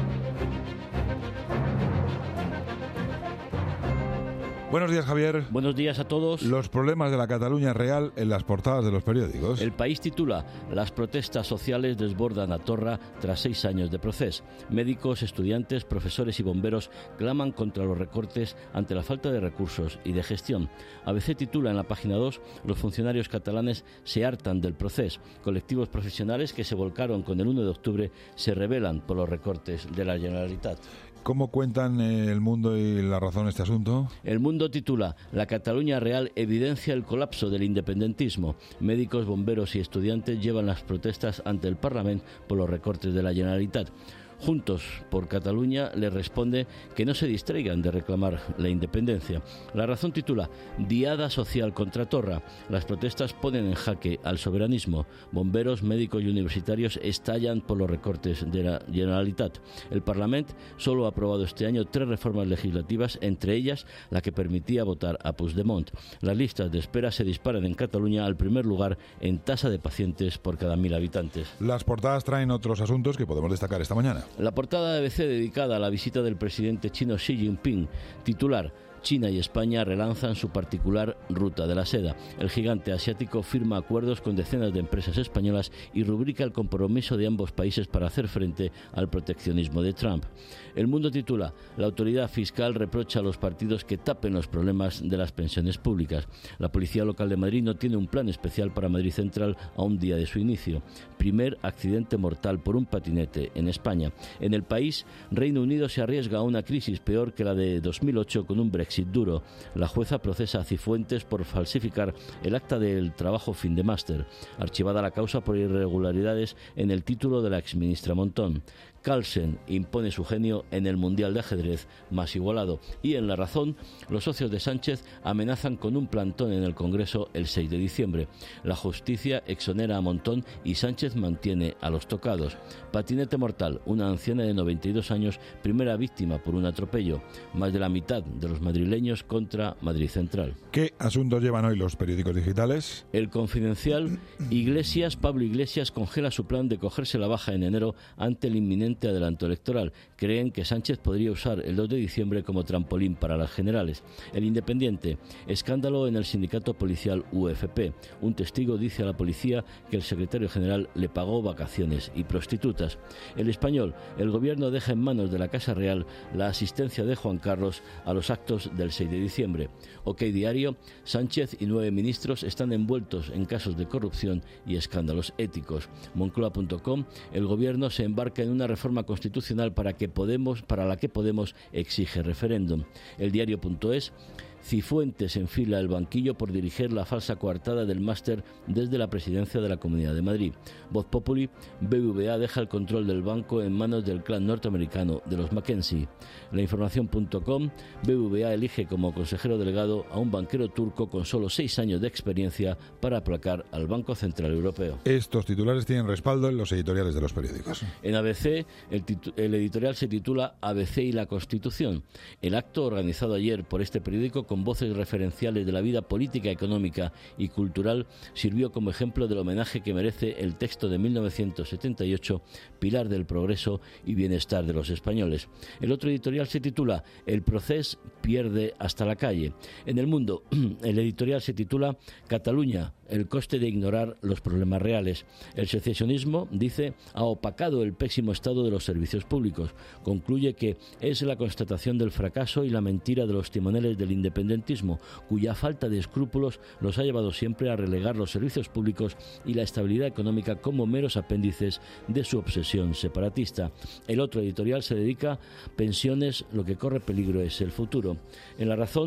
Speaker 1: Buenos días, Javier.
Speaker 15: Buenos días a todos.
Speaker 1: Los problemas de la Cataluña real en las portadas de los periódicos.
Speaker 15: El País titula: las protestas sociales desbordan a Torra tras seis años de proceso. Médicos, estudiantes, profesores y bomberos claman contra los recortes ante la falta de recursos y de gestión. A B C titula en la página dos: los funcionarios catalanes se hartan del proceso. Colectivos profesionales que se volcaron con el uno de octubre se rebelan por los recortes de la Generalitat.
Speaker 1: ¿Cómo cuentan El Mundo y La Razón este asunto?
Speaker 15: El Mundo titula: la Cataluña real evidencia el colapso del independentismo. Médicos, bomberos y estudiantes llevan las protestas ante el Parlamento por los recortes de la Generalitat. Juntos por Cataluña le responde que no se distraigan de reclamar la independencia. La Razón titula: diada social contra Torra. Las protestas ponen en jaque al soberanismo. Bomberos, médicos y universitarios estallan por los recortes de la Generalitat. El Parlamento solo ha aprobado este año tres reformas legislativas, entre ellas la que permitía votar a Puigdemont. Las listas de espera se disparan en Cataluña al primer lugar en tasa de pacientes por cada mil habitantes.
Speaker 1: Las portadas traen otros asuntos que podemos destacar esta mañana.
Speaker 15: La portada de A B C dedicada a la visita del presidente chino Xi Jinping. Titular: China y España relanzan su particular ruta de la seda. El gigante asiático firma acuerdos con decenas de empresas españolas y rubrica el compromiso de ambos países para hacer frente al proteccionismo de Trump. El Mundo titula: la autoridad fiscal reprocha a los partidos que tapen los problemas de las pensiones públicas. La Policía Local de Madrid no tiene un plan especial para Madrid Central a un día de su inicio. Primer accidente mortal por un patinete en España. En el país, Reino Unido se arriesga a una crisis peor que la de dos mil ocho con un Brexit duro. La jueza procesa a Cifuentes por falsificar el acta del trabajo fin de máster. Archivada la causa por irregularidades en el título de la exministra Montón. Carlsen impone su genio en el Mundial de Ajedrez más igualado. Y en La Razón, los socios de Sánchez amenazan con un plantón en el Congreso el seis de diciembre. La justicia exonera a Montón y Sánchez mantiene a los tocados. Patinete mortal: una anciana de noventa y dos años, primera víctima por un atropello. Más de la mitad de los madrileños contra Madrid Central.
Speaker 1: ¿Qué asuntos llevan hoy los periódicos digitales?
Speaker 15: El Confidencial: Iglesias, Pablo Iglesias congela su plan de cogerse la baja en enero ante el inminente adelanto electoral. Creen que Sánchez podría usar el dos de diciembre como trampolín para las generales. El Independiente: escándalo en el sindicato policial U F P. Un testigo dice a la policía que el secretario general le pagó vacaciones y prostitutas. El Español: el gobierno deja en manos de la Casa Real la asistencia de Juan Carlos a los actos del seis de diciembre. OK Diario: Sánchez y nueve ministros están envueltos en casos de corrupción y escándalos éticos. Moncloa punto com: el gobierno se embarca en una reforma constitucional para que Podemos, para la que Podemos exige referéndum. El Diario.es: Cifuentes enfila el banquillo por dirigir la falsa coartada del máster desde la presidencia de la Comunidad de Madrid. Voz Populi: B B V A deja el control del banco en manos del clan norteamericano de los Mackenzie. La Información punto com: B B V A elige como consejero delegado a un banquero turco con solo seis años de experiencia para aplacar al Banco Central Europeo.
Speaker 1: Estos titulares tienen respaldo en los editoriales de los periódicos.
Speaker 15: En A B C, el, el editorial se titula A B C y la Constitución. El acto organizado ayer por este periódico con voces referenciales de la vida política, económica y cultural sirvió como ejemplo del homenaje que merece el texto de mil novecientos setenta y ocho, pilar del progreso y bienestar de los españoles. El otro editorial se titula El procés pierde hasta la calle. En El Mundo, el editorial se titula Cataluña, el coste de ignorar los problemas reales. El secesionismo, dice, ha opacado el pésimo estado de los servicios públicos. Concluye que es la constatación del fracaso y la mentira de los timoneles del independentismo, cuya falta de escrúpulos los ha llevado siempre a relegar los servicios públicos y la estabilidad económica como meros apéndices de su obsesión separatista. El otro editorial se dedica a pensiones, lo que corre peligro es el futuro. En La Razón,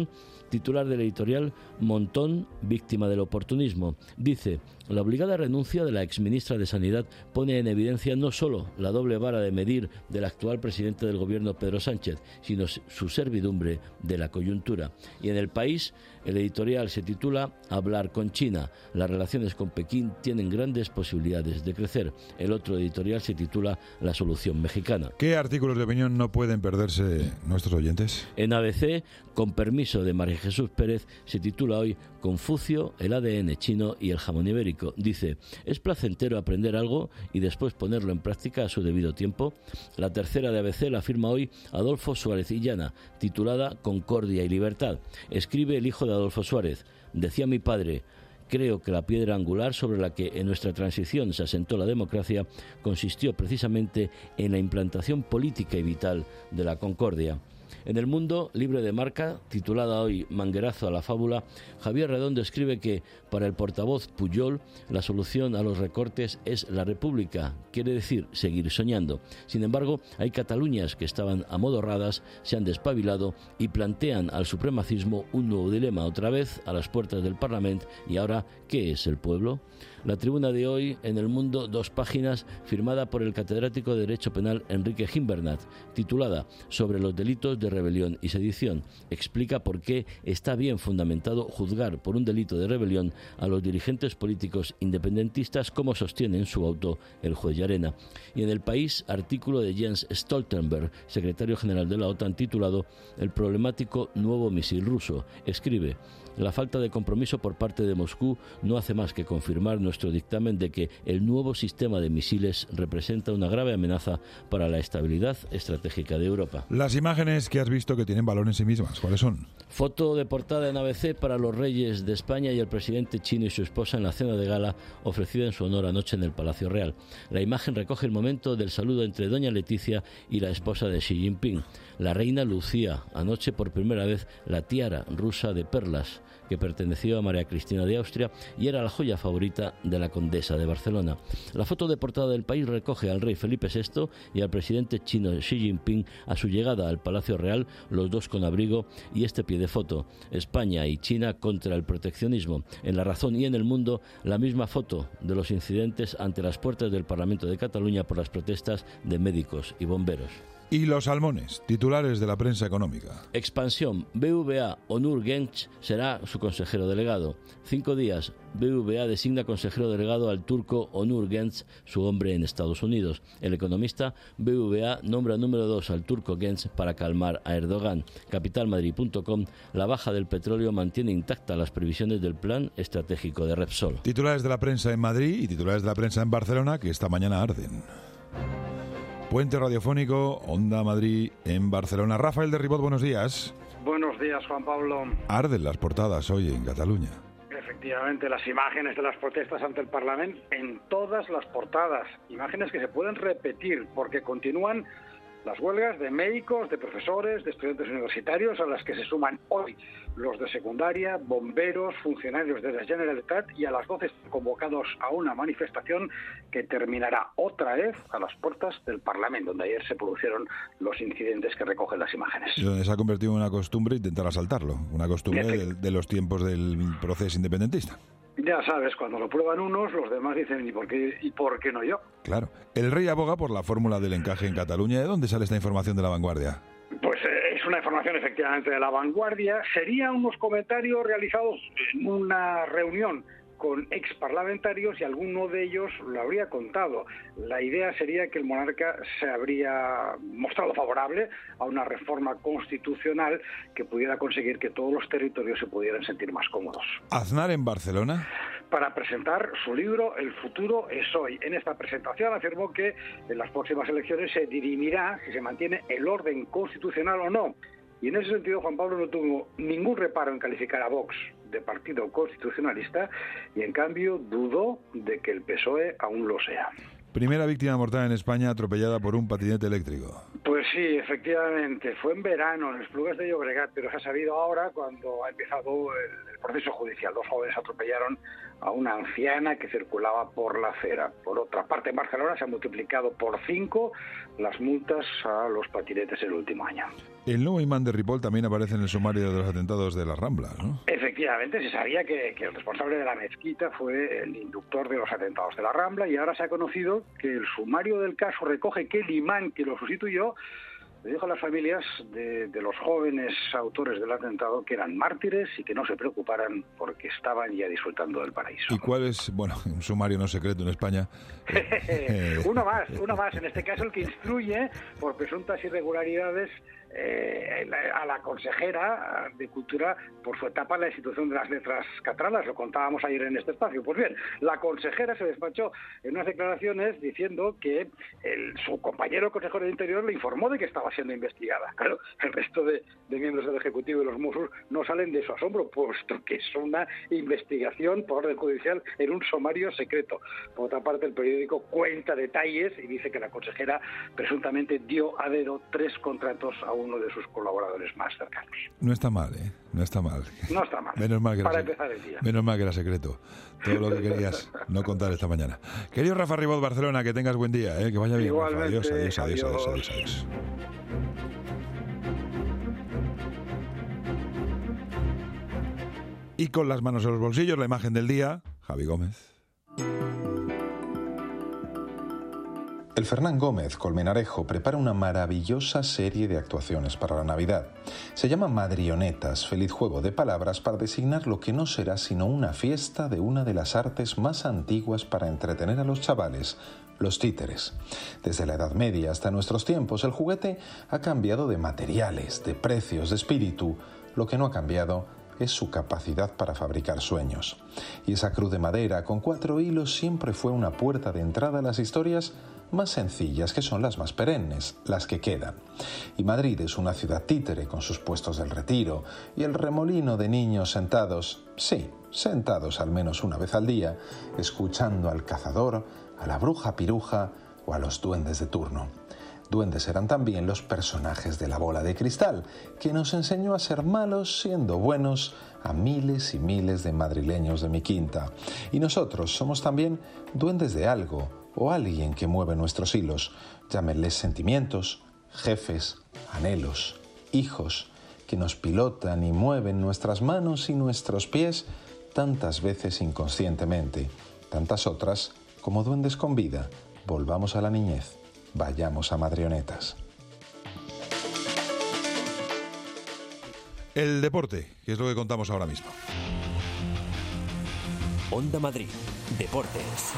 Speaker 15: titular del editorial Montón, víctima del oportunismo. Dice: la obligada renuncia de la exministra de Sanidad pone en evidencia no solo la doble vara de medir del actual presidente del gobierno Pedro Sánchez, sino su servidumbre de la coyuntura. Y en El País, el editorial se titula Hablar con China. Las relaciones con Pekín tienen grandes posibilidades de crecer. El otro editorial se titula La solución mexicana.
Speaker 1: ¿Qué artículos de opinión no pueden perderse nuestros oyentes?
Speaker 15: En A B C, con permiso de María Jesús Pérez, se titula hoy Confucio, el A D N chino y el jamón ibérico. Dice: ¿es placentero aprender algo y después ponerlo en práctica a su debido tiempo? La tercera de A B C la firma hoy Adolfo Suárez Illana, titulada Concordia y Libertad. Escribe el hijo de Adolfo Suárez: decía mi padre, creo que la piedra angular sobre la que en nuestra transición se asentó la democracia consistió precisamente en la implantación política y vital de la concordia. En El Mundo, libre de marca, titulada hoy Manguerazo a la fábula, Javier Redondo escribe que, para el portavoz Pujol, la solución a los recortes es la República, quiere decir seguir soñando. Sin embargo, hay Cataluñas que estaban amodorradas, se han despabilado y plantean al supremacismo un nuevo dilema, otra vez a las puertas del Parlamento. Y ahora, ¿qué es el pueblo? La tribuna de hoy, en El Mundo, dos páginas, firmada por el catedrático de Derecho Penal Enrique Gimbernat, titulada Sobre los delitos de rebelión y sedición. Explica por qué está bien fundamentado juzgar por un delito de rebelión a los dirigentes políticos independentistas, como sostiene en su auto el juez Llarena. Y en El País, artículo de Jens Stoltenberg, secretario general de la OTAN, titulado El problemático nuevo misil ruso. Escribe: la falta de compromiso por parte de Moscú no hace más que confirmar nuestro dictamen de que el nuevo sistema de misiles representa una grave amenaza para la estabilidad estratégica de Europa.
Speaker 1: Las imágenes que has visto que tienen valor en sí mismas, ¿cuáles son?
Speaker 15: Foto de portada en A B C para los reyes de España y el presidente chino y su esposa en la cena de gala ofrecida en su honor anoche en el Palacio Real. La imagen recoge el momento del saludo entre doña Leticia y la esposa de Xi Jinping. La reina lucía anoche por primera vez la tiara rusa de perlas que perteneció a María Cristina de Austria y era la joya favorita de la condesa de Barcelona. La foto de portada del País recoge al rey Felipe sexto y al presidente chino Xi Jinping a su llegada al Palacio Real, los dos con abrigo, y este pie de foto: España y China contra el proteccionismo. En La Razón y en El Mundo, la misma foto de los incidentes ante las puertas del Parlamento de Cataluña por las protestas de médicos y bomberos.
Speaker 1: Y los salmones, titulares de la prensa económica.
Speaker 15: Expansión. B V A, Onur Genç será su consejero delegado. Cinco días. B V A designa consejero delegado al turco Onur Genç, su hombre en Estados Unidos. El Economista: B V A nombra número dos al turco Genç para calmar a Erdogan. capital madrid punto com. La baja del petróleo mantiene intactas las previsiones del plan estratégico de Repsol.
Speaker 1: Titulares de la prensa en Madrid y titulares de la prensa en Barcelona, que esta mañana arden. Puente radiofónico, Onda Madrid en Barcelona. Rafael de Ribot, buenos días.
Speaker 9: Buenos días, Juan Pablo.
Speaker 1: Arden las portadas hoy en Cataluña.
Speaker 9: Efectivamente, las imágenes de las protestas ante el Parlamento en todas las portadas. Imágenes que se pueden repetir porque continúan las huelgas de médicos, de profesores, de estudiantes universitarios, a las que se suman hoy los de secundaria, bomberos, funcionarios de la Generalitat, y a las doce están convocados a una manifestación que terminará otra vez a las puertas del Parlamento, donde ayer se produjeron los incidentes que recogen las imágenes.
Speaker 1: Y donde se ha convertido en una costumbre intentar asaltarlo, una costumbre de, de los tiempos del proceso independentista.
Speaker 9: Ya sabes, cuando lo prueban unos, los demás dicen ¿y por qué, y por qué no yo?
Speaker 1: Claro. El rey aboga por la fórmula del encaje en Cataluña. ¿De dónde sale esta información de La Vanguardia?
Speaker 9: Pues eh, es una información efectivamente de La Vanguardia. Serían unos comentarios realizados en una reunión con exparlamentarios y alguno de ellos lo habría contado. La idea sería que el monarca se habría mostrado favorable a una reforma constitucional que pudiera conseguir que todos los territorios se pudieran sentir más cómodos.
Speaker 1: ¿Aznar en Barcelona?
Speaker 9: Para presentar su libro El futuro es hoy. En esta presentación afirmó que en las próximas elecciones se dirimirá si se mantiene el orden constitucional o no. Y en ese sentido, Juan Pablo no tuvo ningún reparo en calificar a Vox de partido constitucionalista y, en cambio, dudó de que el P S O E aún lo sea.
Speaker 1: Primera víctima mortal en España atropellada por un patinete eléctrico.
Speaker 9: Pues sí, efectivamente. Fue en verano, en Esplugues de Llobregat, pero se ha sabido ahora cuando ha empezado el, el proceso judicial. Dos jóvenes atropellaron a una anciana que circulaba por la acera. Por otra parte, en Barcelona se han multiplicado por cinco las multas a los patinetes el último año.
Speaker 1: El nuevo imán de Ripoll también aparece en el sumario de los atentados de la Rambla, ¿no?
Speaker 9: Efectivamente, se sabía que, que el responsable de la mezquita fue el inductor de los atentados de la Rambla y ahora se ha conocido que el sumario del caso recoge que el imán que lo sustituyó le dijo a las familias de, de los jóvenes autores del atentado que eran mártires y que no se preocuparan porque estaban ya disfrutando del paraíso.
Speaker 1: ¿Y cuál es, bueno, un sumario no secreto en España?
Speaker 9: uno más, uno más, en este caso el que instruye por presuntas irregularidades eh, a la consejera de Cultura por su etapa en la institución de las letras catalanas, lo contábamos ayer en este espacio. Pues bien, la consejera se despachó en unas declaraciones diciendo que el, su compañero consejero de Interior le informó de que estaba siendo investigada. Claro, el resto de, de miembros del Ejecutivo y los Mossos no salen de su asombro, puesto que es una investigación por orden judicial en un sumario secreto. Por otra parte, el periódico cuenta detalles y dice que la consejera presuntamente dio a dedo tres contratos a uno de sus colaboradores más cercanos.
Speaker 1: No está mal, ¿eh? No está mal.
Speaker 9: No está mal.
Speaker 1: Menos mal que
Speaker 9: para
Speaker 1: era,
Speaker 9: empezar el día.
Speaker 1: Menos mal que era secreto. Todo lo que querías no contar esta mañana. Querido Rafa Ribot, Barcelona, que tengas buen día, ¿eh? Que vaya bien. Rafa. Adiós, adiós, adiós, adiós, adiós, adiós. Y con las manos en los bolsillos, la imagen del día, Javi Gómez.
Speaker 10: El Fernán Gómez Colmenarejo prepara una maravillosa serie de actuaciones para la Navidad. Se llama Madrionetas, feliz juego de palabras para designar lo que no será sino una fiesta de una de las artes más antiguas para entretener a los chavales, los títeres. Desde la Edad Media hasta nuestros tiempos, el juguete ha cambiado de materiales, de precios, de espíritu. Lo que no ha cambiado es su capacidad para fabricar sueños. Y esa cruz de madera con cuatro hilos siempre fue una puerta de entrada a las historias más sencillas, que son las más perennes, las que quedan. Y Madrid es una ciudad títere con sus puestos del retiro y el remolino de niños sentados, sí, sentados al menos una vez al día, escuchando al cazador, a la bruja piruja o a los duendes de turno. Duendes eran también los personajes de La Bola de Cristal, que nos enseñó a ser malos siendo buenos a miles y miles de madrileños de mi quinta. Y nosotros somos también duendes de algo o alguien que mueve nuestros hilos. Llámenles sentimientos, jefes, anhelos, hijos, que nos pilotan y mueven nuestras manos y nuestros pies tantas veces inconscientemente, tantas otras como duendes con vida. Volvamos a la niñez. Vayamos a Madrionetas.
Speaker 1: El deporte, que es lo que contamos ahora mismo.
Speaker 26: Onda Madrid, Deportes.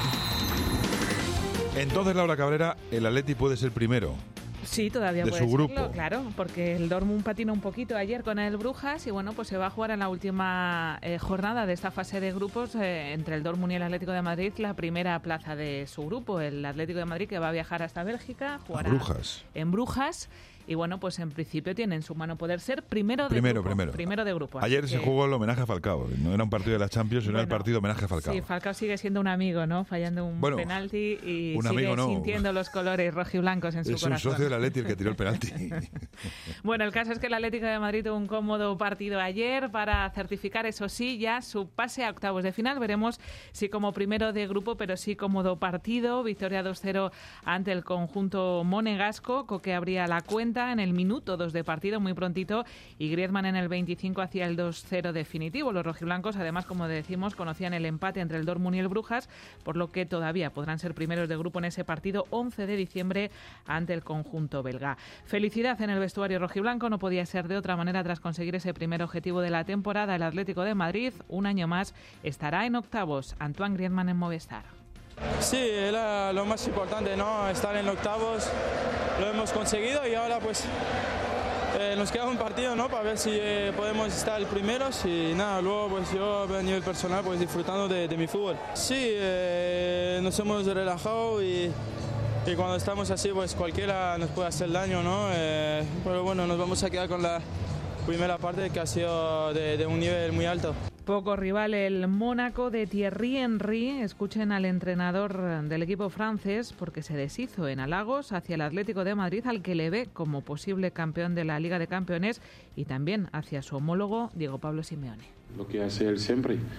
Speaker 1: Entonces, Laura Cabrera, el Atleti puede ser primero.
Speaker 22: Sí, todavía
Speaker 1: de
Speaker 22: puede
Speaker 1: su
Speaker 22: serlo,
Speaker 1: grupo.
Speaker 22: Claro, porque el Dortmund patinó un poquito ayer con el Brujas y bueno, pues se va a jugar en la última eh, jornada de esta fase de grupos eh, entre el Dortmund y el Atlético de Madrid la primera plaza de su grupo. El Atlético de Madrid que va a viajar hasta Bélgica, jugará
Speaker 1: Brujas.
Speaker 22: en Brujas. Y bueno, pues en principio tiene en su mano poder ser primero de
Speaker 1: primero,
Speaker 22: grupo.
Speaker 1: Primero,
Speaker 22: primero de grupo.
Speaker 1: Ayer se
Speaker 22: que...
Speaker 1: jugó el homenaje a Falcao. No era un partido de la Champions, sino bueno, el partido homenaje a Falcao.
Speaker 22: Sí, Falcao sigue siendo un amigo, ¿no? Fallando un
Speaker 1: bueno,
Speaker 22: penalti y
Speaker 1: un
Speaker 22: sigue
Speaker 1: amigo no.
Speaker 22: sintiendo los colores rojiblancos en su
Speaker 1: es
Speaker 22: corazón.
Speaker 1: Es un socio del Atleti el que tiró el penalti.
Speaker 22: Bueno, el caso es que el Atlético de Madrid tuvo un cómodo partido ayer para certificar, eso sí, ya su pase a octavos de final. Veremos si como primero de grupo, pero sí cómodo partido. Victoria dos cero ante el conjunto monegasco. Coque abría la cuenta en el minuto dos de partido, muy prontito, y Griezmann en el veinticinco hacía el dos cero definitivo. Los rojiblancos, además, como decimos, conocían el empate entre el Dortmund y el Brujas, por lo que todavía podrán ser primeros de grupo en ese partido once de diciembre ante el conjunto belga. Felicidad en el vestuario rojiblanco, no podía ser de otra manera tras conseguir ese primer objetivo de la temporada. El Atlético de Madrid, un año más, estará en octavos. Antoine Griezmann en Movistar.
Speaker 11: Sí, era lo más importante, ¿no? Estar en octavos, lo hemos conseguido y ahora pues eh, nos queda un partido, ¿no? Para ver si eh, podemos estar primeros y nada, luego pues yo a nivel personal pues disfrutando de, de mi fútbol. Sí, eh, nos hemos relajado y, y cuando estamos así pues cualquiera nos puede hacer daño, ¿no? Eh, pero bueno, nos vamos a quedar con la primera parte que ha sido de, de un nivel muy alto.
Speaker 22: Poco rival el Mónaco de Thierry Henry. Escuchen al entrenador del equipo francés porque se deshizo en halagos hacia el Atlético de Madrid, al que le ve como posible campeón de la Liga de Campeones, y también hacia su homólogo Diego Pablo Simeone.
Speaker 12: Lo que hace él siempre,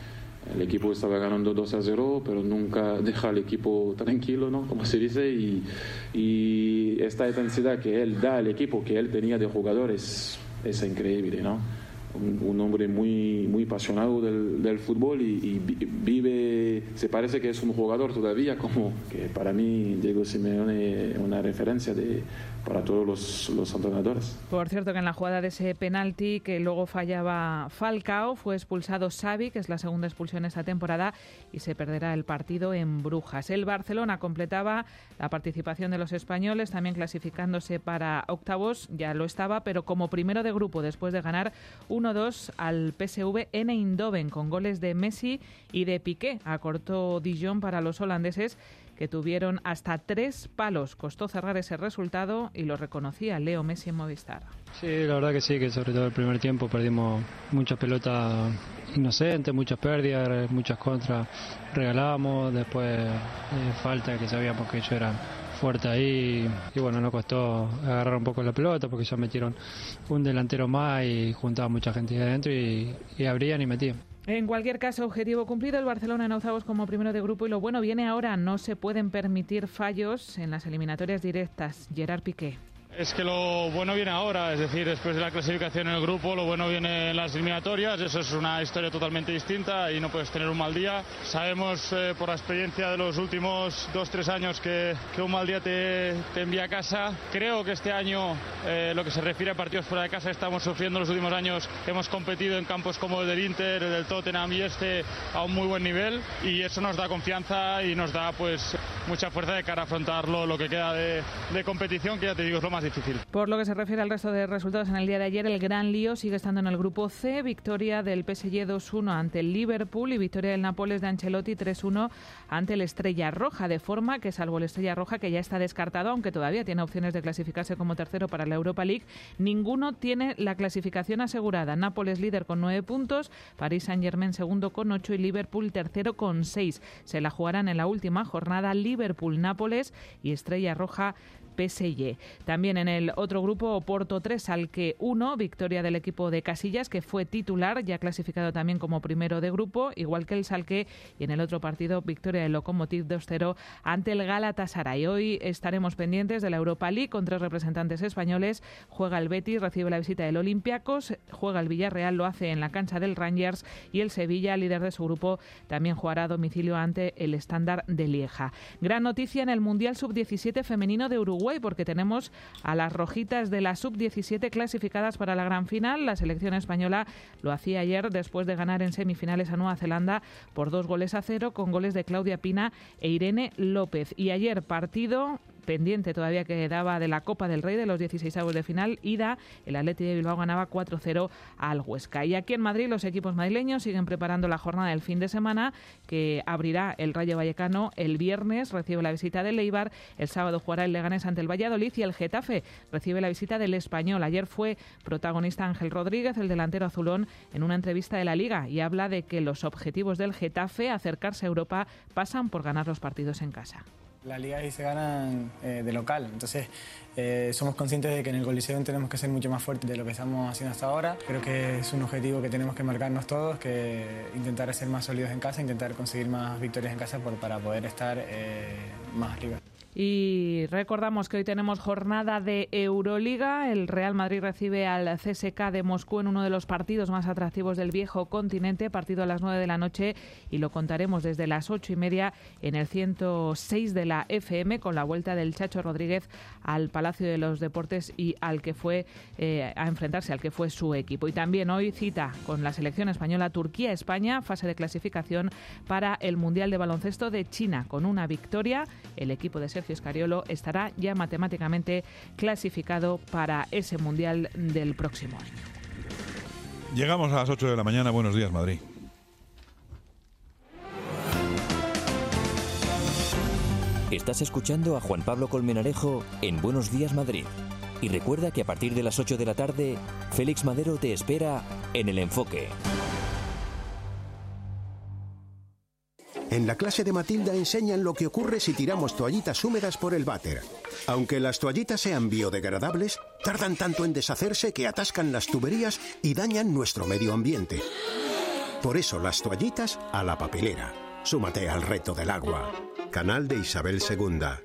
Speaker 12: El equipo estaba ganando dos a cero, pero nunca deja al equipo tranquilo, ¿no? Como se dice, y, y esta intensidad que él da al equipo, que él tenía de jugadores, es increíble, ¿no? Un, un hombre muy, muy apasionado del, del fútbol y, y vive, se parece que es un jugador todavía, como que para mí Diego Simeone es una referencia de, para todos los, los entrenadores.
Speaker 22: Por cierto, que en la jugada de ese penalti que luego fallaba Falcao, fue expulsado Xavi, que es la segunda expulsión esta temporada, y se perderá el partido en Brujas. El Barcelona completaba la participación de los españoles, también clasificándose para octavos, ya lo estaba, pero como primero de grupo después de ganar uno dos al P S V en Eindhoven, con goles de Messi y de Piqué. Acortó Dijon para los holandeses, que tuvieron hasta tres palos. Costó cerrar ese resultado y lo reconocía Leo Messi en Movistar.
Speaker 13: Sí, la verdad que sí, que sobre todo el primer tiempo perdimos muchas pelotas inocentes, muchas pérdidas, muchas contras regalamos, después eh, falta que sabíamos que ellos eran fuertes ahí y bueno, nos costó agarrar un poco la pelota porque ya metieron un delantero más y juntaban mucha gente ahí adentro y, y abrían y metían.
Speaker 22: En cualquier caso, objetivo cumplido, el Barcelona en octavos como primero de grupo, y lo bueno viene ahora, no se pueden permitir fallos en las eliminatorias directas. Gerard Piqué.
Speaker 14: Es que lo bueno viene ahora, es decir, después de la clasificación en el grupo, lo bueno viene en las eliminatorias, eso es una historia totalmente distinta y no puedes tener un mal día. Sabemos eh, por la experiencia de los últimos dos, tres años que, que un mal día te, te envía a casa. Creo que este año, eh, lo que se refiere a partidos fuera de casa, estamos sufriendo los últimos años. Hemos competido en campos como el del Inter, el del Tottenham y este a un muy buen nivel y eso nos da confianza y nos da pues mucha fuerza de cara a afrontarlo, lo que queda de, de competición, que ya te digo es lo más difícil.
Speaker 22: Por lo que se refiere al resto de resultados en el día de ayer, el gran lío sigue estando en el grupo C, victoria del P S G dos uno ante el Liverpool y victoria del Nápoles de Ancelotti tres uno ante el Estrella Roja, de forma que salvo el Estrella Roja, que ya está descartado, aunque todavía tiene opciones de clasificarse como tercero para la Europa League, ninguno tiene la clasificación asegurada. Nápoles líder con nueve puntos, París Saint-Germain segundo con ocho y Liverpool tercero con seis. Se la jugarán en la última jornada Liverpool-Nápoles y Estrella Roja P S G. También en el otro grupo, Oporto tres, Schalke uno, victoria del equipo de Casillas, que fue titular, ya clasificado también como primero de grupo, igual que el Schalke, y en el otro partido, victoria del Lokomotiv dos cero ante el Galatasaray. Hoy estaremos pendientes de la Europa League con tres representantes españoles. Juega el Betis, recibe la visita del Olympiacos, juega el Villarreal, lo hace en la cancha del Rangers, y el Sevilla, líder de su grupo, también jugará a domicilio ante el Standard de Lieja. Gran noticia en el Mundial sub diecisiete femenino de Uruguay, porque tenemos a las rojitas de la sub diecisiete clasificadas para la gran final. La selección española lo hacía ayer después de ganar en semifinales a Nueva Zelanda por dos goles a cero, con goles de Claudia Pina e Irene López. Y ayer partido pendiente todavía que daba de la Copa del Rey de los dieciseisavos de final, ida, el Athletic de Bilbao ganaba cuatro cero al Huesca. Y aquí en Madrid los equipos madrileños siguen preparando la jornada del fin de semana, que abrirá el Rayo Vallecano el viernes, recibe la visita del Eibar, el sábado jugará el Leganés ante el Valladolid y el Getafe recibe la visita del Español. Ayer fue protagonista Ángel Rodríguez, el delantero azulón, en una entrevista de la Liga, y habla de que los objetivos del Getafe, acercarse a Europa, pasan por ganar los partidos en casa.
Speaker 23: La Liga ahí se ganan eh, de local, entonces eh, somos conscientes de que en el Coliseo tenemos que ser mucho más fuertes de lo que estamos haciendo hasta ahora. Creo que es un objetivo que tenemos que marcarnos todos, que intentar ser más sólidos en casa, intentar conseguir más victorias en casa por, para poder estar eh, más arriba.
Speaker 22: Y recordamos que hoy tenemos jornada de Euroliga. El Real Madrid recibe al C S K de Moscú en uno de los partidos más atractivos del viejo continente, partido a las nueve de la noche, y lo contaremos desde las ocho y media en el ciento seis de la F M, con la vuelta del Chacho Rodríguez al Palacio de los Deportes y al que fue eh, a enfrentarse al que fue su equipo. Y también hoy cita con la selección española Turquía-España, fase de clasificación para el Mundial de Baloncesto de China. Con una victoria, el equipo de Sergio Escariolo estará ya matemáticamente clasificado para ese Mundial del próximo año.
Speaker 1: Llegamos a las ocho de la mañana. Buenos días, Madrid.
Speaker 26: Estás escuchando a Juan Pablo Colmenarejo en Buenos Días, Madrid. Y recuerda que a partir de las ocho de la tarde, Félix Madero te espera en El Enfoque.
Speaker 24: En la clase de Matilda enseñan lo que ocurre si tiramos toallitas húmedas por el váter. Aunque las toallitas sean biodegradables, tardan tanto en deshacerse que atascan las tuberías y dañan nuestro medio ambiente. Por eso las toallitas a la papelera. Súmate al reto del agua. Canal de Isabel segunda.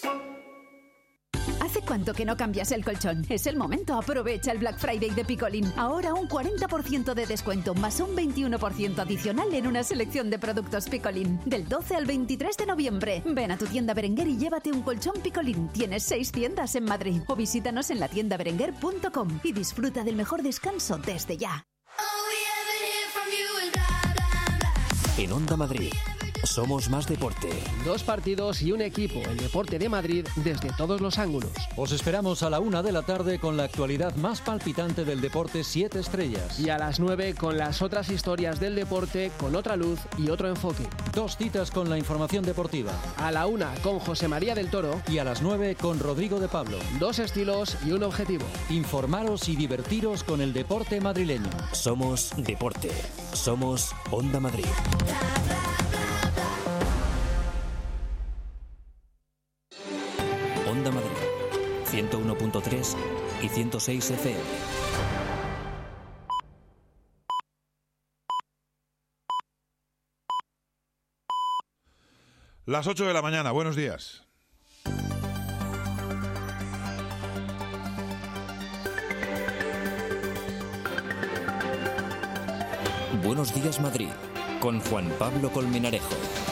Speaker 16: ¿Hace cuánto que no cambias el colchón? Es el momento. Aprovecha el Black Friday de Picolín. Ahora un cuarenta por ciento de descuento más un veintiuno por ciento adicional en una selección de productos Picolín. Del doce al veintitrés de noviembre. Ven a tu tienda Berenguer y llévate un colchón Picolín. Tienes seis tiendas en Madrid. O visítanos en la tienda berenguer punto com y disfruta del mejor descanso desde ya.
Speaker 26: En Onda Madrid, somos más deporte.
Speaker 17: Dos partidos y un equipo, el deporte de Madrid, desde todos los ángulos.
Speaker 18: Os esperamos a la una de la tarde con la actualidad más palpitante del deporte siete estrellas.
Speaker 17: Y a las nueve con las otras historias del deporte con otra luz y otro enfoque.
Speaker 18: Dos citas con la información deportiva.
Speaker 17: A la una con José María del Toro.
Speaker 18: Y a las nueve con Rodrigo de Pablo.
Speaker 17: Dos estilos y un objetivo.
Speaker 18: Informaros y divertiros con el deporte madrileño.
Speaker 26: Somos deporte. Somos Onda Madrid. Onda Madrid, ciento uno punto tres y ciento seis F M.
Speaker 1: Las ocho de la mañana, buenos días.
Speaker 26: Buenos días Madrid, con Juan Pablo Colmenarejo.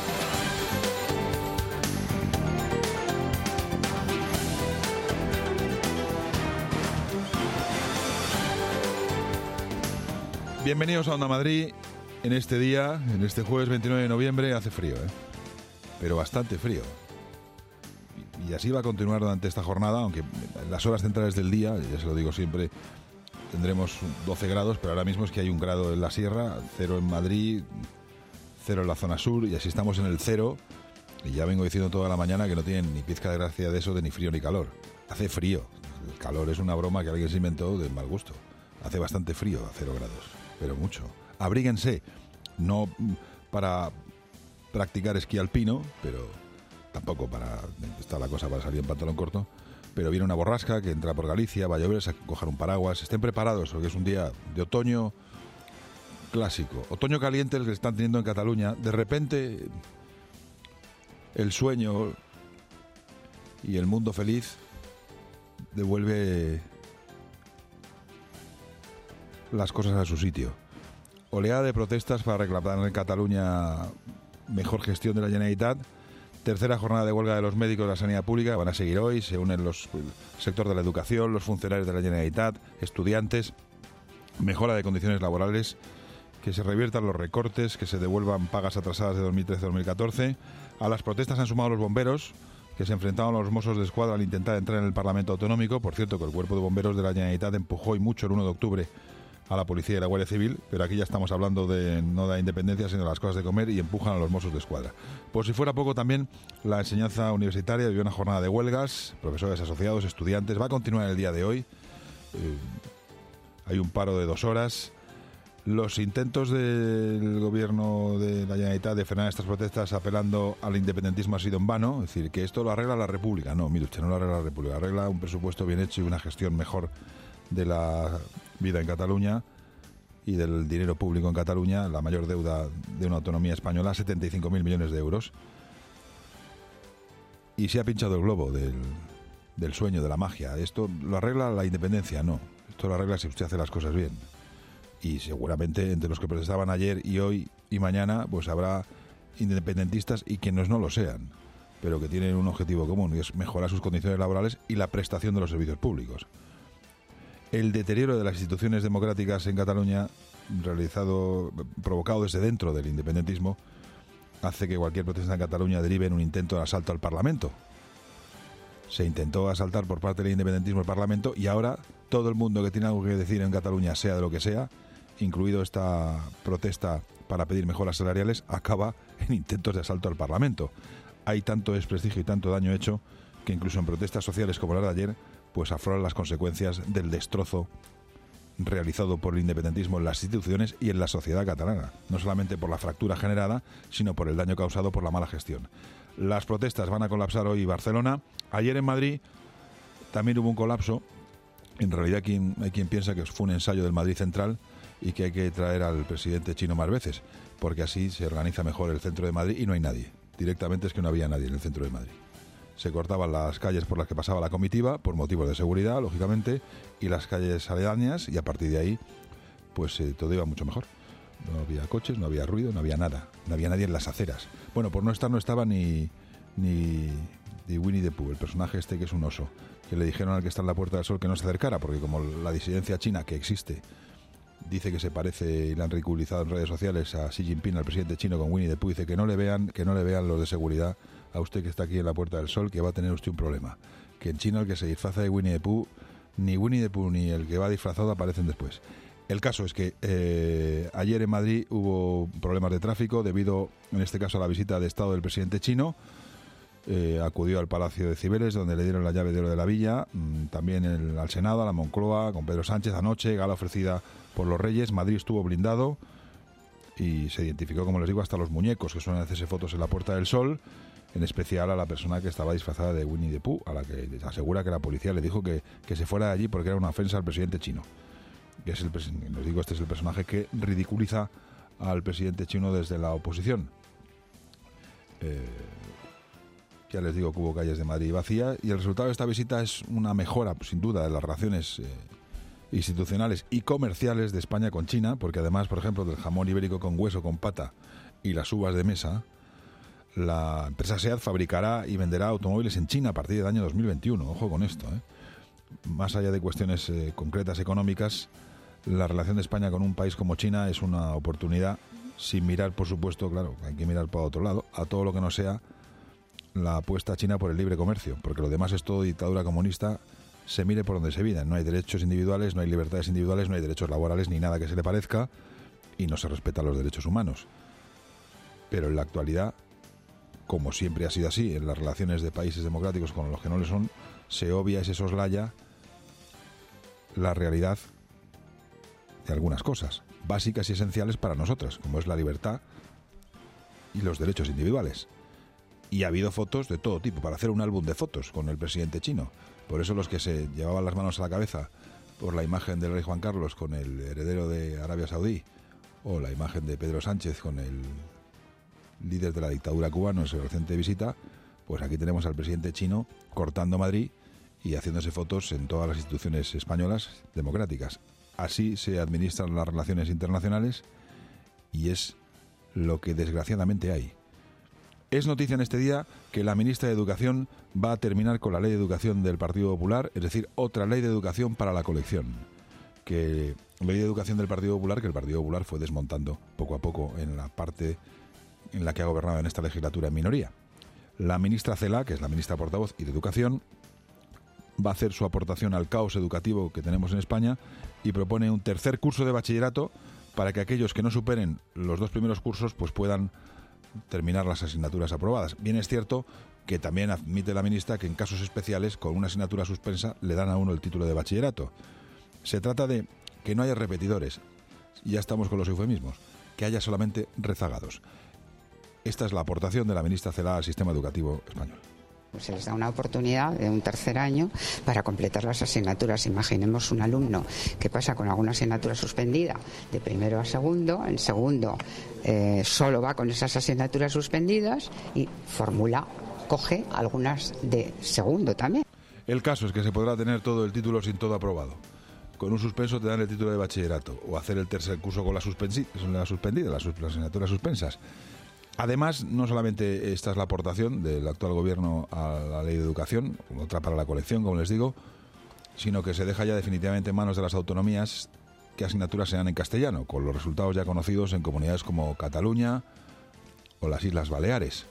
Speaker 1: Bienvenidos a Onda Madrid en este día, en este jueves veintinueve de noviembre. Hace frío, ¿eh? Pero bastante frío. Y así va a continuar durante esta jornada, aunque en las horas centrales del día, ya se lo digo siempre, tendremos doce grados, pero ahora mismo es que hay un grado en la sierra, cero en Madrid, cero en la zona sur, y así estamos en el cero. Y ya vengo diciendo toda la mañana que no tienen ni pizca de gracia de eso, de ni frío ni calor. Hace frío. El calor es una broma que alguien se inventó de mal gusto. Hace bastante frío a cero grados. Pero mucho. Abríguense, no para practicar esquí alpino, pero tampoco para, está la cosa para salir en pantalón corto, pero viene una borrasca que entra por Galicia, va a llover, a coger un paraguas, estén preparados porque es un día de otoño clásico, otoño caliente el que están teniendo en Cataluña. De repente el sueño y el mundo feliz devuelve las cosas a su sitio. Oleada de protestas para reclamar en Cataluña mejor gestión de la Generalitat. Tercera jornada de huelga de los médicos de la sanidad pública. Van a seguir hoy. Se unen los el sector de la educación, los funcionarios de la Generalitat, estudiantes. Mejora de condiciones laborales. Que se reviertan los recortes, que se devuelvan pagas atrasadas de dos mil trece a dos mil catorce. A las protestas han sumado los bomberos, que se enfrentaban a los Mossos de Escuadra al intentar entrar en el Parlamento Autonómico. Por cierto, que el Cuerpo de Bomberos de la Generalitat empujó y mucho el uno de octubre a la policía y la Guardia Civil, pero aquí ya estamos hablando de no de la independencia, sino de las cosas de comer, y empujan a los Mossos de Escuadra. Por si fuera poco, también la enseñanza universitaria vivió una jornada de huelgas, profesores asociados, estudiantes. Va a continuar el día de hoy. Eh, hay un paro de dos horas. Los intentos del gobierno de la Generalitat de frenar estas protestas apelando al independentismo ha sido en vano. Es decir, que esto lo arregla la República. No, mire usted, no lo arregla la República. Arregla un presupuesto bien hecho y una gestión mejor de la vida en Cataluña y del dinero público en Cataluña, la mayor deuda de una autonomía española, setenta y cinco mil millones de euros. Y se ha pinchado el globo del, del sueño, de la magia. Esto lo arregla la independencia, no. Esto lo arregla si usted hace las cosas bien. Y seguramente entre los que protestaban ayer y hoy y mañana, pues habrá independentistas y quienes no lo sean, pero que tienen un objetivo común, y es mejorar sus condiciones laborales y la prestación de los servicios públicos. El deterioro de las instituciones democráticas en Cataluña, realizado, provocado desde dentro del independentismo, hace que cualquier protesta en Cataluña derive en un intento de asalto al Parlamento. Se intentó asaltar por parte del independentismo el Parlamento, y ahora todo el mundo que tiene algo que decir en Cataluña, sea de lo que sea, incluido esta protesta para pedir mejoras salariales, acaba en intentos de asalto al Parlamento. Hay tanto desprestigio y tanto daño hecho que incluso en protestas sociales como la de ayer, pues afloran las consecuencias del destrozo realizado por el independentismo en las instituciones y en la sociedad catalana, no solamente por la fractura generada, sino por el daño causado por la mala gestión. Las protestas van a colapsar hoy Barcelona. Ayer en Madrid también hubo un colapso. En realidad quien, hay quien piensa que fue un ensayo del Madrid Central y que hay que traer al presidente chino más veces, porque así se organiza mejor el centro de Madrid y no hay nadie. Directamente es que no había nadie en el centro de Madrid. Se cortaban las calles por las que pasaba la comitiva, por motivos de seguridad, lógicamente, y las calles aledañas, y a partir de ahí, pues eh, todo iba mucho mejor. No había coches, no había ruido, no había nada. No había nadie en las aceras. Bueno, por no estar no estaba ni, ni, ni Winnie the Pooh, el personaje este que es un oso, que le dijeron al que está en la Puerta del Sol que no se acercara, porque como la disidencia china que existe dice que se parece, y la han ridiculizado en redes sociales, a Xi Jinping, al presidente chino, con Winnie the Pooh, dice que no le vean, que no le vean los de seguridad a usted que está aquí en la Puerta del Sol, que va a tener usted un problema. Que en China el que se disfraza de Winnie the Pooh, ni Winnie the Pooh ni el que va disfrazado aparecen después. El caso es que eh, ayer en Madrid hubo problemas de tráfico debido, en este caso, a la visita de Estado del presidente chino. Eh, acudió al Palacio de Cibeles, donde le dieron la llave de oro de la villa, mmm, también el, al Senado, a la Moncloa, con Pedro Sánchez anoche, gala ofrecida por los Reyes. Madrid estuvo blindado y se identificó, como les digo, hasta los muñecos que suelen hacerse fotos en la Puerta del Sol, en especial a la persona que estaba disfrazada de Winnie the Pooh, a la que asegura que la policía le dijo que, que se fuera de allí porque era una ofensa al presidente chino. Que es el, les digo, este es el personaje que ridiculiza al presidente chino desde la oposición. Eh, ya les digo que hubo calles de Madrid vacías, y el resultado de esta visita es una mejora, sin duda, de las relaciones eh, institucionales y comerciales de España con China, porque además, por ejemplo, del jamón ibérico con hueso, con pata y las uvas de mesa, la empresa SEAT fabricará y venderá automóviles en China a partir del año dos mil veintiuno. Ojo con esto, ¿eh? Más allá de cuestiones eh, concretas económicas, la relación de España con un país como China es una oportunidad, sin mirar, por supuesto, claro, hay que mirar para otro lado, a todo lo que no sea la apuesta china por el libre comercio, porque lo demás es todo dictadura comunista, se mire por donde se mire. No hay derechos individuales, no hay libertades individuales, no hay derechos laborales ni nada que se le parezca, y no se respetan los derechos humanos. Pero en la actualidad, como siempre ha sido así en las relaciones de países democráticos con los que no lo son, se obvia y se soslaya la realidad de algunas cosas básicas y esenciales para nosotras, como es la libertad y los derechos individuales. Y ha habido fotos de todo tipo, para hacer un álbum de fotos con el presidente chino. Por eso los que se llevaban las manos a la cabeza por la imagen del rey Juan Carlos con el heredero de Arabia Saudí, o la imagen de Pedro Sánchez con el líder de la dictadura cubana en su reciente visita, pues aquí tenemos al presidente chino cortando Madrid y haciéndose fotos en todas las instituciones españolas democráticas. Así se administran las relaciones internacionales, y es lo que desgraciadamente hay. Es noticia en este día que la ministra de Educación va a terminar con la ley de educación del Partido Popular, es decir, otra ley de educación para la colección. Que ley de educación del Partido Popular que el Partido Popular fue desmontando poco a poco en la parte en la que ha gobernado en esta legislatura en minoría. La ministra Celaá, que es la ministra portavoz y de Educación, va a hacer su aportación al caos educativo que tenemos en España y propone un tercer curso de bachillerato para que aquellos que no superen los dos primeros cursos pues puedan terminar las asignaturas aprobadas. Bien es cierto que también admite la ministra que en casos especiales, con una asignatura suspensa, le dan a uno el título de bachillerato. Se trata de que no haya repetidores, ya estamos con los eufemismos, que haya solamente rezagados. Esta es la aportación de la ministra Celaá al sistema educativo español.
Speaker 2: Se les da una oportunidad de un tercer año para completar las asignaturas. Imaginemos un alumno que pasa con alguna asignatura suspendida de primero a segundo, en segundo eh, solo va con esas asignaturas suspendidas y formula, coge algunas de segundo también.
Speaker 1: El caso es que se podrá tener todo el título sin todo aprobado. Con un suspenso te dan el título de bachillerato, o hacer el tercer curso con la, suspensi- la suspendida, las, las asignaturas suspensas. Además, no solamente esta es la aportación del actual gobierno a la ley de educación, otra para la colección, como les digo, sino que se deja ya definitivamente en manos de las autonomías qué asignaturas sean en castellano, con los resultados ya conocidos en comunidades como Cataluña o las Islas Baleares,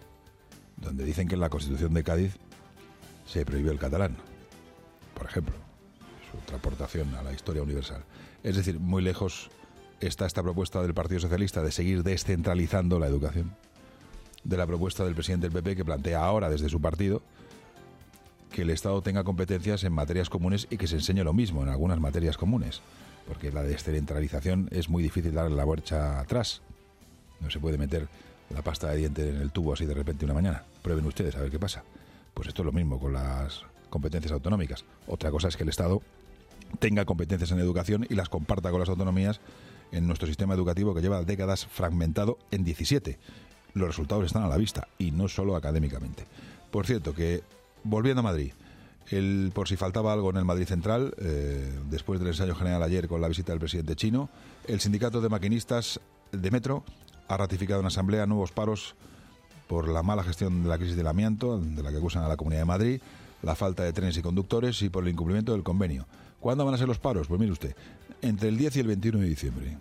Speaker 1: donde dicen que en la Constitución de Cádiz se prohibió el catalán, por ejemplo. Es otra aportación a la historia universal. Es decir, muy lejos está esta propuesta del Partido Socialista de seguir descentralizando la educación, de la propuesta del presidente del P P, que plantea ahora desde su partido que el Estado tenga competencias en materias comunes y que se enseñe lo mismo en algunas materias comunes, porque la descentralización es muy difícil darle la marcha atrás. No se puede meter la pasta de dientes en el tubo así de repente una mañana. Prueben ustedes a ver qué pasa. Pues esto es lo mismo con las competencias autonómicas. Otra cosa es que el Estado tenga competencias en educación y las comparta con las autonomías en nuestro sistema educativo que lleva décadas fragmentado en diecisiete. Los resultados están a la vista y no solo académicamente. Por cierto, que volviendo a Madrid, el, por si faltaba algo en el Madrid Central, eh, después del ensayo general ayer con la visita del presidente chino, el sindicato de maquinistas de Metro ha ratificado en asamblea nuevos paros por la mala gestión de la crisis del amianto, de la que acusan a la Comunidad de Madrid, la falta de trenes y conductores y por el incumplimiento del convenio. ¿Cuándo van a ser los paros? Pues mire usted, entre el diez y el veintiuno de diciembre.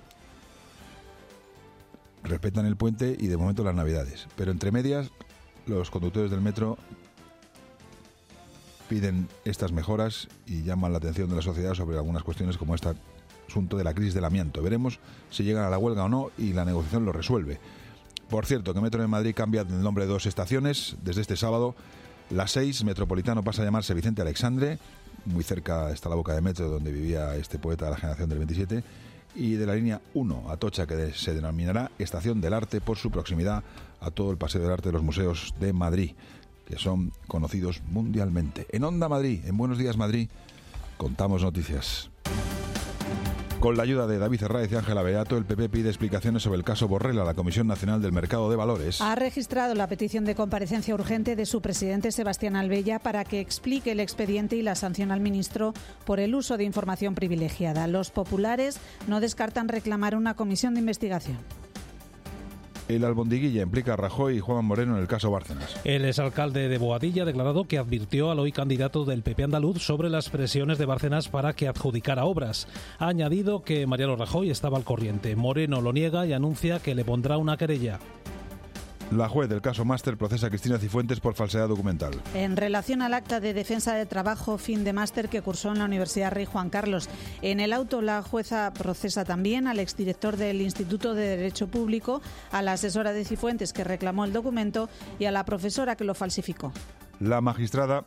Speaker 1: Respetan el puente y de momento las navidades, pero entre medias los conductores del metro piden estas mejoras y llaman la atención de la sociedad sobre algunas cuestiones como este asunto de la crisis del amianto. Veremos si llegan a la huelga o no y la negociación lo resuelve. Por cierto, que Metro de Madrid cambia el nombre de dos estaciones. Desde este sábado, la seis, Metropolitano, pasa a llamarse Vicente Alexandre. Muy cerca está la boca de Metro donde vivía este poeta de la generación del veintisiete. Y de la línea uno, Atocha, que se denominará Estación del Arte por su proximidad a todo el Paseo del Arte de los Museos de Madrid, que son conocidos mundialmente. En Onda Madrid, en Buenos Días Madrid, contamos noticias. Con la ayuda de David Herráez y Ángela Beato, el P P pide explicaciones sobre el caso Borrell a la Comisión Nacional del Mercado de Valores.
Speaker 22: Ha registrado la petición de comparecencia urgente de su presidente Sebastián Albella para que explique el expediente y la sanción al ministro por el uso de información privilegiada. Los populares no descartan reclamar una comisión de investigación.
Speaker 1: El Albondiguilla implica a Rajoy y Juan Moreno en el caso Bárcenas.
Speaker 4: El exalcalde de Boadilla ha declarado que advirtió al hoy candidato del P P andaluz sobre las presiones de Bárcenas para que adjudicara obras. Ha añadido que Mariano Rajoy estaba al corriente. Moreno lo niega y anuncia que le pondrá una querella.
Speaker 1: La juez del caso Máster procesa a Cristina Cifuentes por falsedad documental.
Speaker 22: En relación al acta de defensa de trabajo fin de máster que cursó en la Universidad Rey Juan Carlos, en el auto la jueza procesa también al exdirector del Instituto de Derecho Público, a la asesora de Cifuentes que reclamó el documento y a la profesora que lo falsificó.
Speaker 1: La magistrada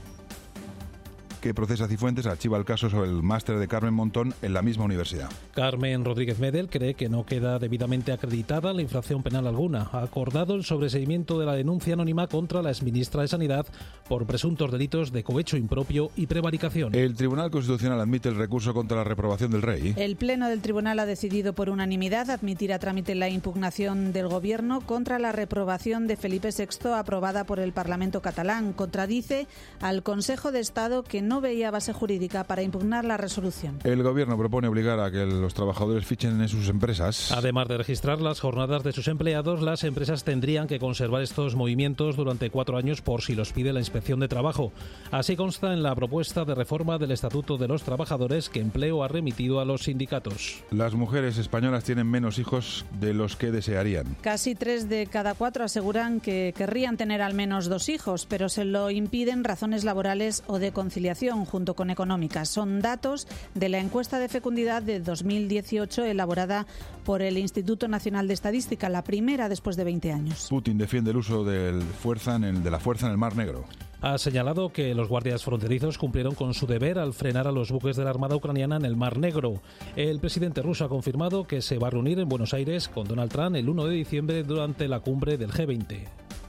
Speaker 1: que procesa Cifuentes archiva el caso sobre el máster de Carmen Montón en la misma universidad.
Speaker 4: Carmen Rodríguez Medel cree que no queda debidamente acreditada la infracción penal alguna. Ha acordado el sobreseimiento de la denuncia anónima contra la exministra de Sanidad por presuntos delitos de cohecho impropio y prevaricación.
Speaker 1: El Tribunal Constitucional admite el recurso contra la reprobación del Rey.
Speaker 22: El Pleno del Tribunal ha decidido por unanimidad admitir a trámite la impugnación del Gobierno contra la reprobación de Felipe sexto aprobada por el Parlamento catalán. Contradice al Consejo de Estado que no veía base jurídica para impugnar la resolución.
Speaker 1: El Gobierno propone obligar a que los trabajadores fichen en sus empresas.
Speaker 4: Además de registrar las jornadas de sus empleados, las empresas tendrían que conservar estos movimientos durante cuatro años por si los pide la Inspección de Trabajo. Así consta en la propuesta de reforma del Estatuto de los Trabajadores que Empleo ha remitido a los sindicatos.
Speaker 1: Las mujeres españolas tienen menos hijos de los que desearían.
Speaker 22: Casi tres de cada cuatro aseguran que querrían tener al menos dos hijos, pero se lo impiden razones laborales o de conciliación junto con económicas. Son datos de la encuesta de fecundidad de dos mil dieciocho elaborada por el Instituto Nacional de Estadística, la primera después de veinte años.
Speaker 1: Putin defiende el uso del fuerza en el, de la fuerza en el Mar Negro.
Speaker 4: Ha señalado que los guardias fronterizos cumplieron con su deber al frenar a los buques de la Armada ucraniana en el Mar Negro. El presidente ruso ha confirmado que se va a reunir en Buenos Aires con Donald Trump el primero de diciembre durante la cumbre del G veinte.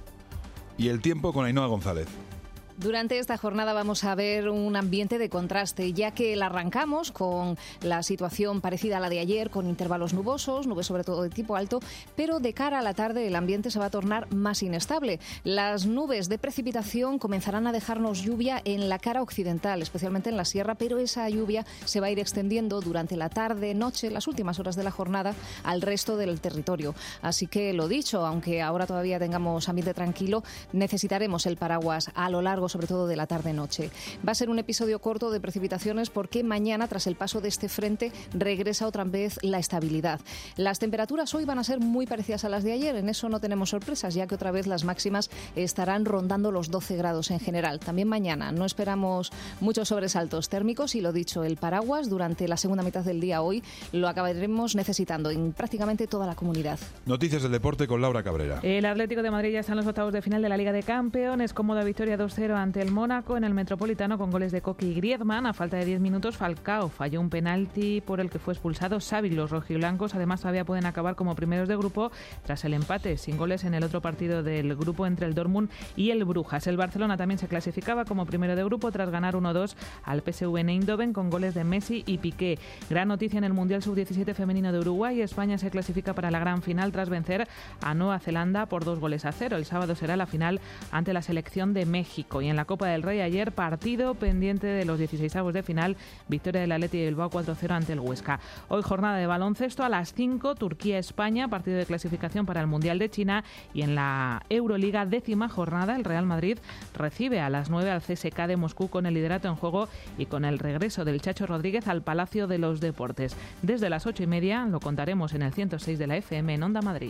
Speaker 1: Y el tiempo con Ainhoa González.
Speaker 3: Durante esta jornada vamos a ver un ambiente de contraste, ya que la arrancamos con la situación parecida a la de ayer, con intervalos nubosos, nubes sobre todo de tipo alto, pero de cara a la tarde el ambiente se va a tornar más inestable. Las nubes de precipitación comenzarán a dejarnos lluvia en la cara occidental, especialmente en la sierra, pero esa lluvia se va a ir extendiendo durante la tarde, noche, las últimas horas de la jornada al resto del territorio. Así que lo dicho, aunque ahora todavía tengamos ambiente tranquilo, necesitaremos el paraguas a lo largo sobre todo de la tarde-noche. Va a ser un episodio corto de precipitaciones porque mañana, tras el paso de este frente, regresa otra vez la estabilidad. Las temperaturas hoy van a ser muy parecidas a las de ayer, en eso no tenemos sorpresas, ya que otra vez las máximas estarán rondando los doce grados en general. También mañana no esperamos muchos sobresaltos térmicos y lo dicho, el paraguas durante la segunda mitad del día hoy lo acabaremos necesitando en prácticamente toda la comunidad.
Speaker 1: Noticias del deporte con Laura Cabrera.
Speaker 6: El Atlético de Madrid ya está en los octavos de final de la Liga de Campeones, cómoda victoria dos cero
Speaker 22: ante el Mónaco en el Metropolitano con goles de Coque y Griezmann. A falta de diez minutos, Falcao falló un penalti por el que fue expulsado Xavi. Los rojiblancos además todavía pueden acabar como primeros de grupo tras el empate sin goles en el otro partido del grupo entre el Dortmund y el Brujas. El Barcelona también se clasificaba como primero de grupo tras ganar uno dos al P S V Eindhoven con goles de Messi y Piqué. Gran noticia en el Mundial sub diecisiete femenino de Uruguay. España se clasifica para la gran final tras vencer a Nueva Zelanda por dos goles a cero. El sábado será la final ante la selección de México. Y en la Copa del Rey ayer, partido pendiente de los dieciseisavos de final, victoria del Athletic de Bilbao cuatro cero ante el Huesca. Hoy jornada de baloncesto a las cinco, Turquía-España, partido de clasificación para el Mundial de China. Y en la Euroliga, décima jornada, el Real Madrid recibe a las nueve al C S K de Moscú con el liderato en juego y con el regreso del Chacho Rodríguez al Palacio de los Deportes. Desde las ocho y media lo contaremos en el ciento seis de la F M en Onda Madrid.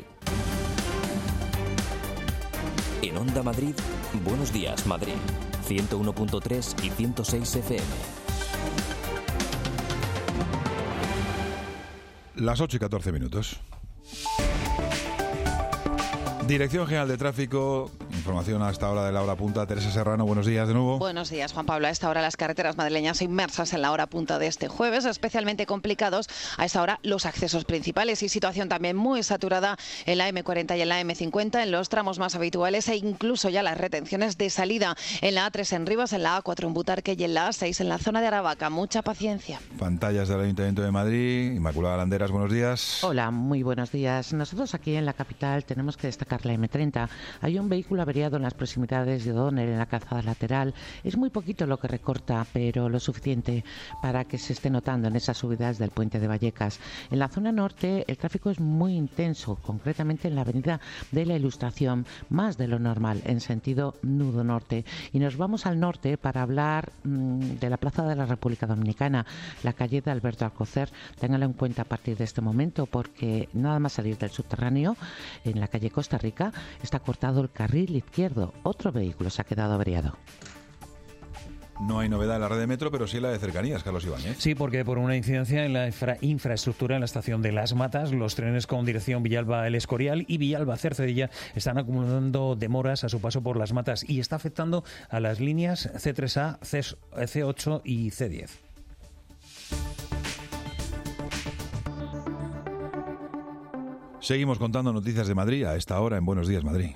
Speaker 26: En Onda Madrid, Buenos Días Madrid, ciento uno punto tres y ciento seis F M.
Speaker 1: Las ocho y catorce minutos. Dirección General de Tráfico, información a esta hora de la hora punta. Teresa Serrano, buenos días de nuevo.
Speaker 5: Buenos días, Juan Pablo. A esta hora las carreteras madrileñas inmersas en la hora punta de este jueves, especialmente complicados a esta hora los accesos principales y situación también muy saturada en la eme cuarenta y en la eme cincuenta, en los tramos más habituales e incluso ya las retenciones de salida en la a tres en Rivas, en la a cuatro en Butarque y en la a seis en la zona de Aravaca. Mucha paciencia.
Speaker 1: Pantallas del Ayuntamiento de Madrid. Inmaculada Landeras, buenos días.
Speaker 6: Hola, muy buenos días. Nosotros aquí en la capital tenemos que destacar la eme treinta. Hay un vehículo averiado en las proximidades de O'Donnell, en la calzada lateral. Es muy poquito lo que recorta, pero lo suficiente para que se esté notando en esas subidas del puente de Vallecas. En la zona norte el tráfico es muy intenso, concretamente en la avenida de la Ilustración, más de lo normal, en sentido nudo norte. Y nos vamos al norte para hablar mmm, de la Plaza de la República Dominicana, la calle de Alberto Alcocer. Ténganlo en cuenta a partir de este momento, porque nada más salir del subterráneo, en la calle Costa Rica, está cortado el carril izquierdo. Otro vehículo se ha quedado averiado.
Speaker 1: No hay novedad en la red de metro, pero sí en la de cercanías, Carlos Ibáñez.
Speaker 19: Sí, porque por una incidencia en la infra- infraestructura en la estación de Las Matas, los trenes con dirección Villalba-El Escorial y Villalba-Cercedilla están acumulando demoras a su paso por Las Matas y está afectando a las líneas ce tres a, ce ocho y ce diez.
Speaker 1: Seguimos contando noticias de Madrid a esta hora en Buenos Días Madrid.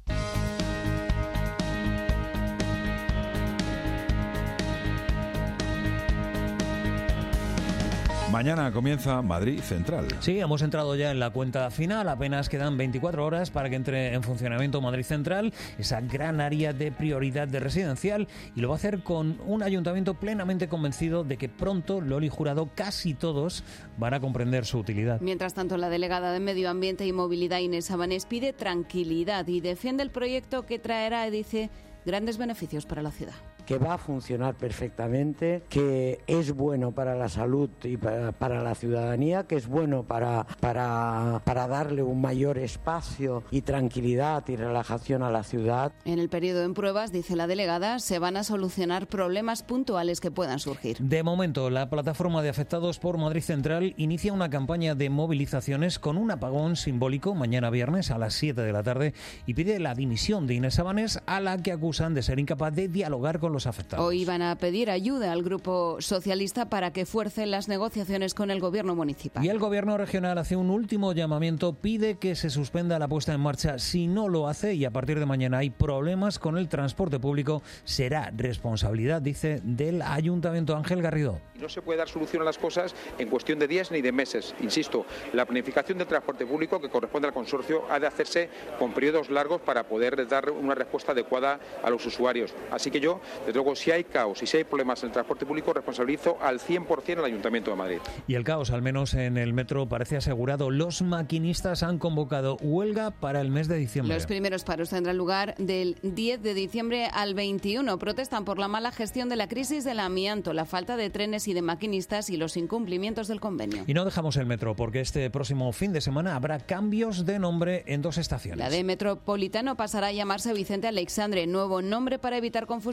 Speaker 1: Mañana comienza Madrid Central.
Speaker 19: Sí, hemos entrado ya en la cuenta final. Apenas quedan veinticuatro horas para que entre en funcionamiento Madrid Central, esa gran área de prioridad de residencial, y lo va a hacer con un ayuntamiento plenamente convencido de que pronto Loli Jurado, casi todos, van a comprender su utilidad.
Speaker 20: Mientras tanto, la delegada de Medio Ambiente y Movilidad, Inés Sabanés, pide tranquilidad y defiende el proyecto que traerá, dice, grandes beneficios para la ciudad.
Speaker 21: Que va a funcionar perfectamente, que es bueno para la salud y para, para la ciudadanía, que es bueno para, para, para darle un mayor espacio y tranquilidad y relajación a la ciudad.
Speaker 20: En el periodo en pruebas, dice la delegada, se van a solucionar problemas puntuales que puedan surgir.
Speaker 19: De momento, la plataforma de afectados por Madrid Central inicia una campaña de movilizaciones con un apagón simbólico mañana viernes a las siete de la tarde y pide la dimisión de Inés Sabanés, a la que acusan de ser incapaz de dialogar con los afectados.
Speaker 20: Hoy van a pedir ayuda al Grupo Socialista para que fuerce las negociaciones con el gobierno municipal.
Speaker 19: Y el gobierno regional hace un último llamamiento, pide que se suspenda la puesta en marcha. Si no lo hace y a partir de mañana hay problemas con el transporte público, será responsabilidad, dice, del Ayuntamiento. Ángel Garrido.
Speaker 25: No se puede dar solución a las cosas en cuestión de días ni de meses. Insisto, la planificación del transporte público que corresponde al consorcio ha de hacerse con periodos largos para poder dar una respuesta adecuada a los usuarios. Así que yo, desde luego, si hay caos y si hay problemas en el transporte público, responsabilizo al cien por ciento al Ayuntamiento de Madrid.
Speaker 19: Y el caos, al menos en el metro, parece asegurado. Los maquinistas han convocado huelga para el mes de diciembre.
Speaker 20: Los primeros paros tendrán lugar del diez de diciembre al veintiuno. Protestan por la mala gestión de la crisis del amianto, la falta de trenes y de maquinistas y los incumplimientos del convenio.
Speaker 19: Y no dejamos el metro, porque este próximo fin de semana habrá cambios de nombre en dos estaciones.
Speaker 20: La de Metropolitano pasará a llamarse Vicente Aleixandre, nuevo nombre para evitar confusiones con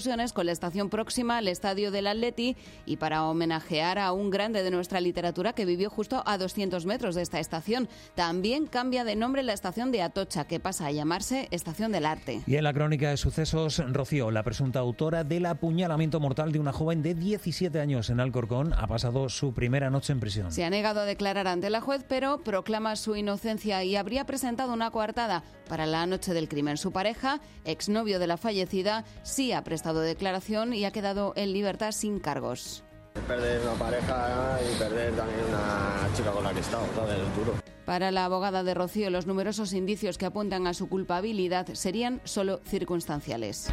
Speaker 20: en la estación próxima al estadio del Atleti y para homenajear a un grande de nuestra literatura que vivió justo a doscientos metros de esta estación. También cambia de nombre la estación de Atocha, que pasa a llamarse Estación del Arte.
Speaker 19: Y en la crónica de sucesos, Rocío, la presunta autora del apuñalamiento mortal de una joven de diecisiete años en Alcorcón, ha pasado su primera noche en prisión.
Speaker 20: Se ha negado a declarar ante la juez, pero proclama su inocencia y habría presentado una coartada para la noche del crimen. Su pareja, exnovio de la fallecida, sí ha prestado declaración y ha quedado en libertad sin cargos.
Speaker 7: Perder una pareja y perder también una chica con la que he estado, ¿sabes? Es duro.
Speaker 20: Para la abogada de Rocío, los numerosos indicios que apuntan a su culpabilidad serían solo circunstanciales.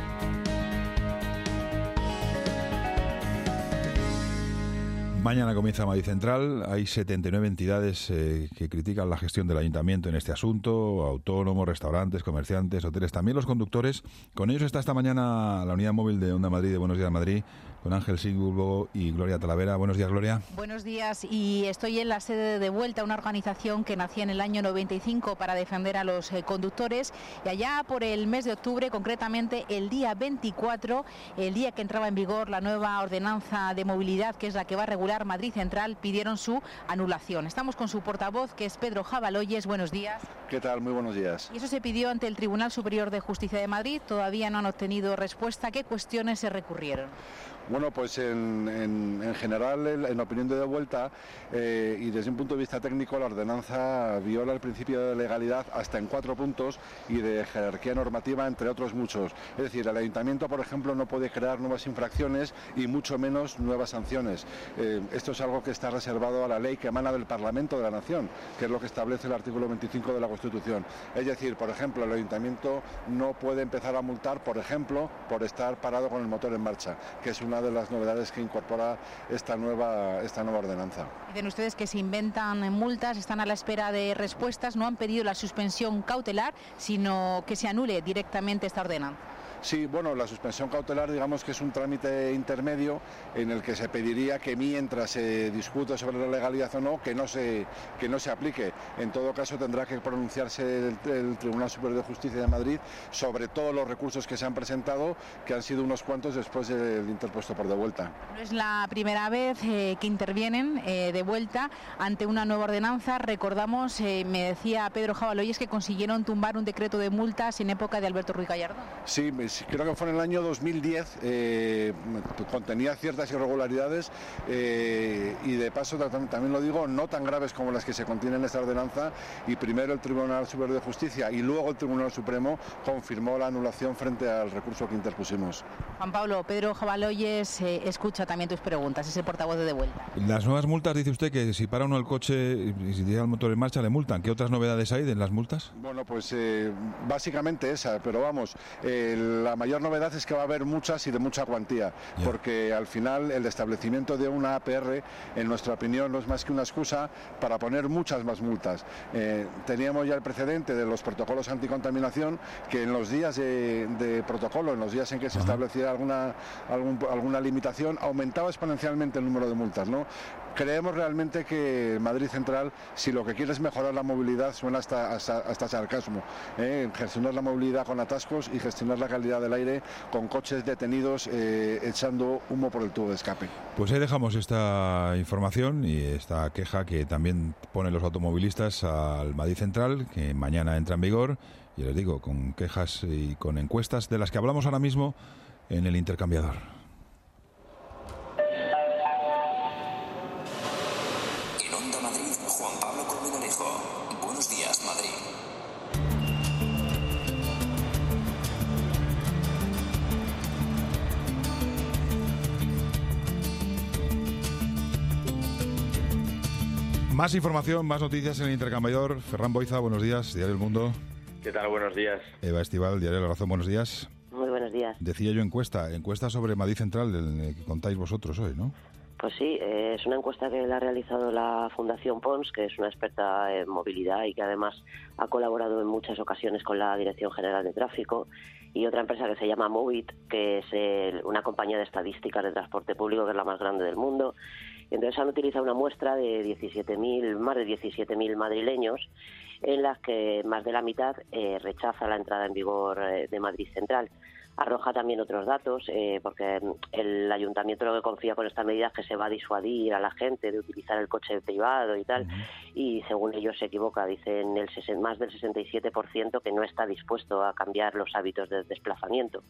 Speaker 1: Mañana comienza Madrid Central. Hay setenta y nueve entidades eh, que critican la gestión del ayuntamiento en este asunto. Autónomos, restaurantes, comerciantes, hoteles, también los conductores. Con ellos está esta mañana la unidad móvil de Onda Madrid, de Buenos Días Madrid, con Ángel Singulbo y Gloria Talavera. Buenos días, Gloria.
Speaker 8: Buenos días, y estoy en la sede de Vuelta, una organización que nacía en el año noventa y cinco para defender a los eh, conductores, y allá por el mes de octubre, concretamente el día veinticuatro, el día que entraba en vigor la nueva ordenanza de movilidad, que es la que va a regular Madrid Central, pidieron su anulación. Estamos con su portavoz, que es Pedro Jabaloyes. Buenos días.
Speaker 9: ¿Qué tal? Muy buenos días.
Speaker 8: Y eso se pidió ante el Tribunal Superior de Justicia de Madrid. Todavía no han obtenido respuesta. ¿Qué cuestiones se recurrieron?
Speaker 9: Bueno, pues en, en, en general, en opinión de De Vuelta, eh, y desde un punto de vista técnico, la ordenanza viola el principio de legalidad hasta en cuatro puntos y de jerarquía normativa, entre otros muchos. Es decir, el ayuntamiento, por ejemplo, no puede crear nuevas infracciones y mucho menos nuevas sanciones. Eh, esto es algo que está reservado a la ley que emana del Parlamento de la Nación, que es lo que establece el artículo veinticinco de la Constitución. Es decir, por ejemplo, el ayuntamiento no puede empezar a multar, por ejemplo, por estar parado con el motor en marcha, que es una de las novedades que incorpora esta nueva, esta nueva ordenanza.
Speaker 8: Dicen ustedes que se inventan multas, están a la espera de respuestas, no han pedido la suspensión cautelar, sino que se anule directamente esta ordenanza.
Speaker 9: Sí, bueno, la suspensión cautelar, digamos que es un trámite intermedio en el que se pediría que mientras se discute sobre la legalidad o no, que no se, que no se aplique. En todo caso, tendrá que pronunciarse el, el Tribunal Superior de Justicia de Madrid sobre todos los recursos que se han presentado, que han sido unos cuantos después del interpuesto por De Vuelta.
Speaker 8: No es la primera vez eh, que intervienen eh, De Vuelta ante una nueva ordenanza. Recordamos, eh, me decía Pedro Jabaloyes, que consiguieron tumbar un decreto de multas en época de Alberto Ruiz Gallardón.
Speaker 9: Sí, creo que fue en el año dos mil diez, eh, contenía ciertas irregularidades eh, y de paso también lo digo, no tan graves como las que se contienen en esta ordenanza, y primero el Tribunal Superior de Justicia y luego el Tribunal Supremo confirmó la anulación frente al recurso que interpusimos.
Speaker 8: Juan Pablo, Pedro Jabaloyes eh, escucha también tus preguntas, es el portavoz de De Vuelta.
Speaker 1: Las nuevas multas, dice usted que si para uno el coche y si llega el motor en marcha le multan. ¿Qué otras novedades hay de las multas?
Speaker 9: Bueno, pues eh, básicamente esa, pero vamos, eh, la mayor novedad es que va a haber muchas y de mucha cuantía, yeah. porque al final el establecimiento de una A P R, en nuestra opinión, no es más que una excusa para poner muchas más multas. Eh, teníamos ya el precedente de los protocolos anticontaminación, que en los días de, de protocolo, en los días en que se uh-huh. establecía alguna, algún, alguna limitación, aumentaba exponencialmente el número de multas, ¿no? Creemos realmente que Madrid Central, si lo que quiere es mejorar la movilidad, suena hasta, hasta, hasta sarcasmo, ¿eh? gestionar la movilidad con atascos y gestionar la calidad del aire con coches detenidos eh, echando humo por el tubo de escape.
Speaker 1: Pues ahí dejamos esta información y esta queja que también ponen los automovilistas al Madrid Central, que mañana entra en vigor, y les digo, con quejas y con encuestas de las que hablamos ahora mismo en el intercambiador. Más información, más noticias en el intercambiador. Ferran Boiza, buenos días, Diario El Mundo.
Speaker 10: ¿Qué tal? Buenos días.
Speaker 1: Eva Estival, Diario La Razón, buenos días.
Speaker 11: Muy buenos días.
Speaker 1: Decía yo encuesta, encuesta sobre Madrid Central, del que contáis vosotros hoy, ¿no?
Speaker 11: Pues sí, eh, es una encuesta que la ha realizado la Fundación Pons, que es una experta en movilidad y que además ha colaborado en muchas ocasiones con la Dirección General de Tráfico, y otra empresa que se llama Movit, que es eh, una compañía de estadísticas de transporte público que es la más grande del mundo. Entonces han utilizado una muestra de diecisiete mil, más de diecisiete mil madrileños, en las que más de la mitad eh, rechaza la entrada en vigor eh, de Madrid Central. Arroja también otros datos, eh, porque el ayuntamiento lo que confía con esta medida es que se va a disuadir a la gente de utilizar el coche privado y tal, uh-huh. y según ellos se equivoca, dicen el más del sesenta y siete por ciento que no está dispuesto a cambiar los hábitos de desplazamiento.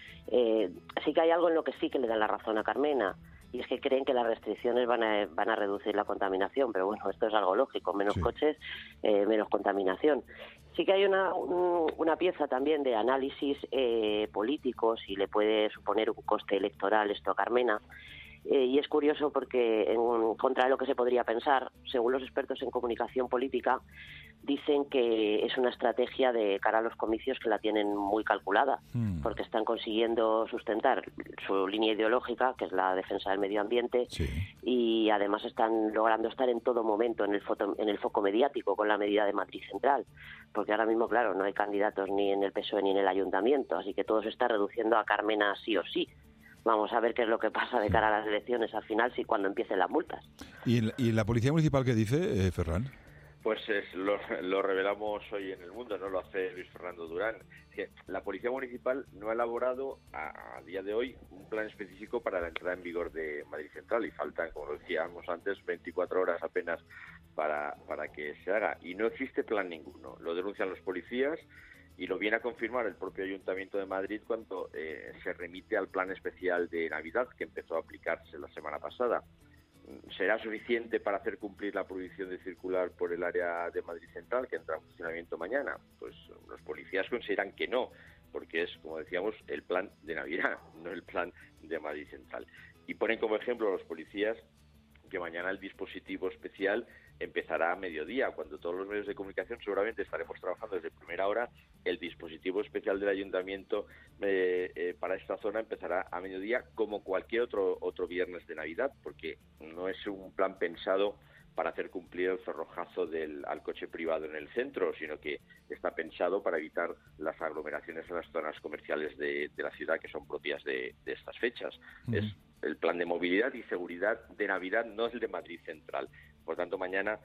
Speaker 11: Eh, sí que hay algo en lo que sí que le dan la razón a Carmena, y es que creen que las restricciones van a, van a reducir la contaminación, pero bueno, esto es algo lógico, menos sí. coches, eh, menos contaminación. Sí que hay una, un, una pieza también de análisis eh, políticos y le puede suponer un coste electoral esto a Carmena. Eh, y es curioso porque, en contra de lo que se podría pensar, según los expertos en comunicación política, dicen que es una estrategia de cara a los comicios que la tienen muy calculada, mm. porque están consiguiendo sustentar su línea ideológica, que es la defensa del medio ambiente, sí. y además están logrando estar en todo momento en el, foto, en el foco mediático con la medida de Madrid Central, porque ahora mismo, claro, no hay candidatos ni en el P S O E ni en el Ayuntamiento, así que todo se está reduciendo a Carmena sí o sí. Vamos a ver qué es lo que pasa de cara a las elecciones al final, si cuando empiecen las multas.
Speaker 1: ¿Y en la, y en la Policía Municipal qué dice, eh, Ferran?
Speaker 10: Pues es, lo, lo revelamos hoy en El Mundo, no lo hace Luis Fernando Durán. Es que la Policía Municipal no ha elaborado a, a día de hoy un plan específico para la entrada en vigor de Madrid Central y faltan, como decíamos antes, veinticuatro horas apenas para, para que se haga. Y no existe plan ninguno. Lo denuncian los policías y lo viene a confirmar el propio Ayuntamiento de Madrid cuando eh, se remite al plan especial de Navidad que empezó a aplicarse la semana pasada. ¿Será suficiente para hacer cumplir la prohibición de circular por el área de Madrid Central que entra en funcionamiento mañana? Pues los policías consideran que no, porque es, como decíamos, el plan de Navidad, no el plan de Madrid Central. Y ponen como ejemplo a los policías que mañana el dispositivo especial empezará a mediodía, cuando todos los medios de comunicación seguramente estaremos trabajando desde primera hora. El dispositivo especial del ayuntamiento eh, eh, para esta zona empezará a mediodía, como cualquier otro otro viernes de Navidad, porque no es un plan pensado para hacer cumplir el cerrojazo del, al coche privado en el centro, sino que está pensado para evitar las aglomeraciones en las zonas comerciales de, de la ciudad que son propias de, de estas fechas. Uh-huh. Es el plan de movilidad y seguridad de Navidad, no es el de Madrid Central. Por tanto, mañana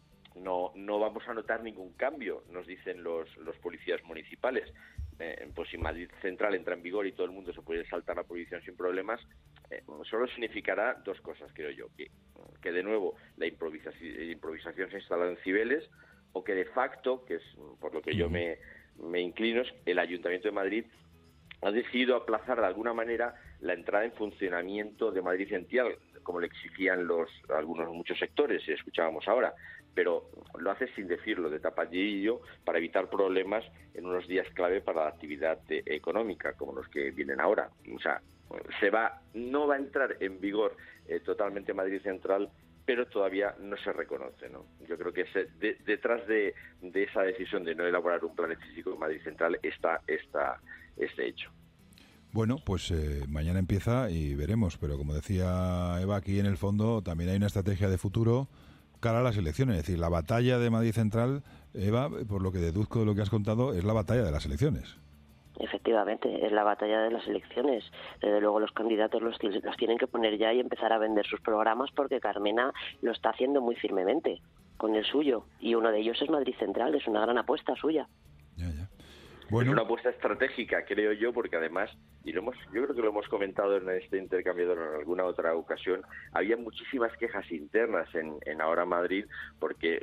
Speaker 10: no no vamos a notar ningún cambio, nos dicen los, los policías municipales. Eh, pues si Madrid Central entra en vigor y todo el mundo se puede saltar la prohibición sin problemas, eh, solo significará dos cosas, creo yo, que, que de nuevo la improvisación, improvisación se instala en Cibeles, o que de facto, que es por lo que yo me, me inclino, es el Ayuntamiento de Madrid ha decidido aplazar de alguna manera la entrada en funcionamiento de Madrid Central, como le exigían los algunos muchos sectores, y escuchábamos ahora, pero lo hace sin decirlo, de tapadillo, para evitar problemas en unos días clave para la actividad de, económica, como los que vienen ahora. O sea, se va, no va a entrar en vigor eh, totalmente Madrid Central, pero todavía no se reconoce, ¿no? Yo creo que se, de, detrás de, de esa decisión de no elaborar un plan específico en Madrid Central está esta, este hecho.
Speaker 1: Bueno, pues eh, mañana empieza y veremos, pero como decía Eva, aquí en el fondo también hay una estrategia de futuro cara a las elecciones. Es decir, la batalla de Madrid Central, Eva, por lo que deduzco de lo que has contado, es la batalla de las elecciones.
Speaker 11: Efectivamente, es la batalla de las elecciones. Desde luego los candidatos los, los tienen que poner ya y empezar a vender sus programas, porque Carmena lo está haciendo muy firmemente con el suyo. Y uno de ellos es Madrid Central, es una gran apuesta suya.
Speaker 1: Ya, ya. Bueno.
Speaker 10: Es una apuesta estratégica, creo yo, porque además, y lo hemos, yo creo que lo hemos comentado en este intercambiador en alguna otra ocasión, había muchísimas quejas internas en, en Ahora Madrid, porque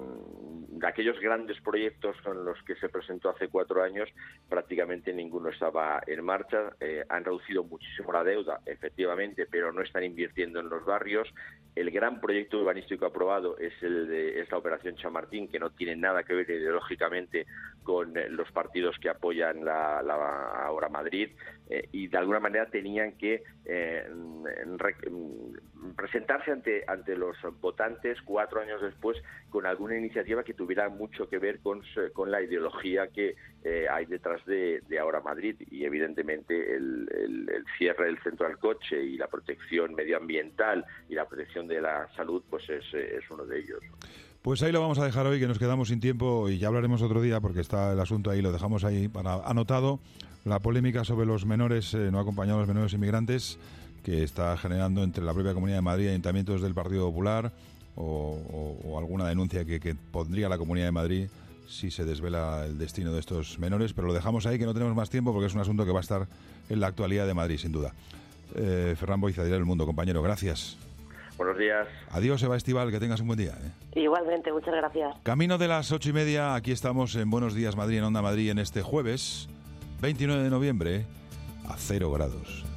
Speaker 10: mmm, de aquellos grandes proyectos con los que se presentó hace cuatro años, prácticamente ninguno estaba en marcha. Eh, han reducido muchísimo la deuda, efectivamente, pero no están invirtiendo en los barrios. El gran proyecto urbanístico aprobado es el de es la Operación Chamartín, que no tiene nada que ver ideológicamente con eh, los partidos que apoyan la, la Ahora Madrid, eh, y de alguna manera tenían que eh, re, presentarse ante ante los votantes cuatro años después con alguna iniciativa que tuviera mucho que ver con, con la ideología que eh, hay detrás de, de Ahora Madrid, y evidentemente el, el, el cierre del centro al coche y la protección medioambiental y la protección de la salud pues es, es uno de ellos.
Speaker 1: Pues ahí lo vamos a dejar hoy, que nos quedamos sin tiempo, y ya hablaremos otro día porque está el asunto ahí, lo dejamos ahí para anotado. La polémica sobre los menores eh, no acompañados, los menores inmigrantes, que está generando entre la propia Comunidad de Madrid y ayuntamientos del Partido Popular, o, o, o alguna denuncia que, que pondría la Comunidad de Madrid si se desvela el destino de estos menores, pero lo dejamos ahí, que no tenemos más tiempo porque es un asunto que va a estar en la actualidad de Madrid, sin duda. Eh, Ferran Boiza, Diario El Mundo, compañero, gracias.
Speaker 10: Buenos días.
Speaker 1: Adiós, Eva Estival, que tengas un buen día. ¿eh?
Speaker 11: Igualmente, muchas gracias.
Speaker 1: Camino de las ocho y media, aquí estamos en Buenos Días Madrid, en Onda Madrid, en este jueves veintinueve de noviembre, a cero grados.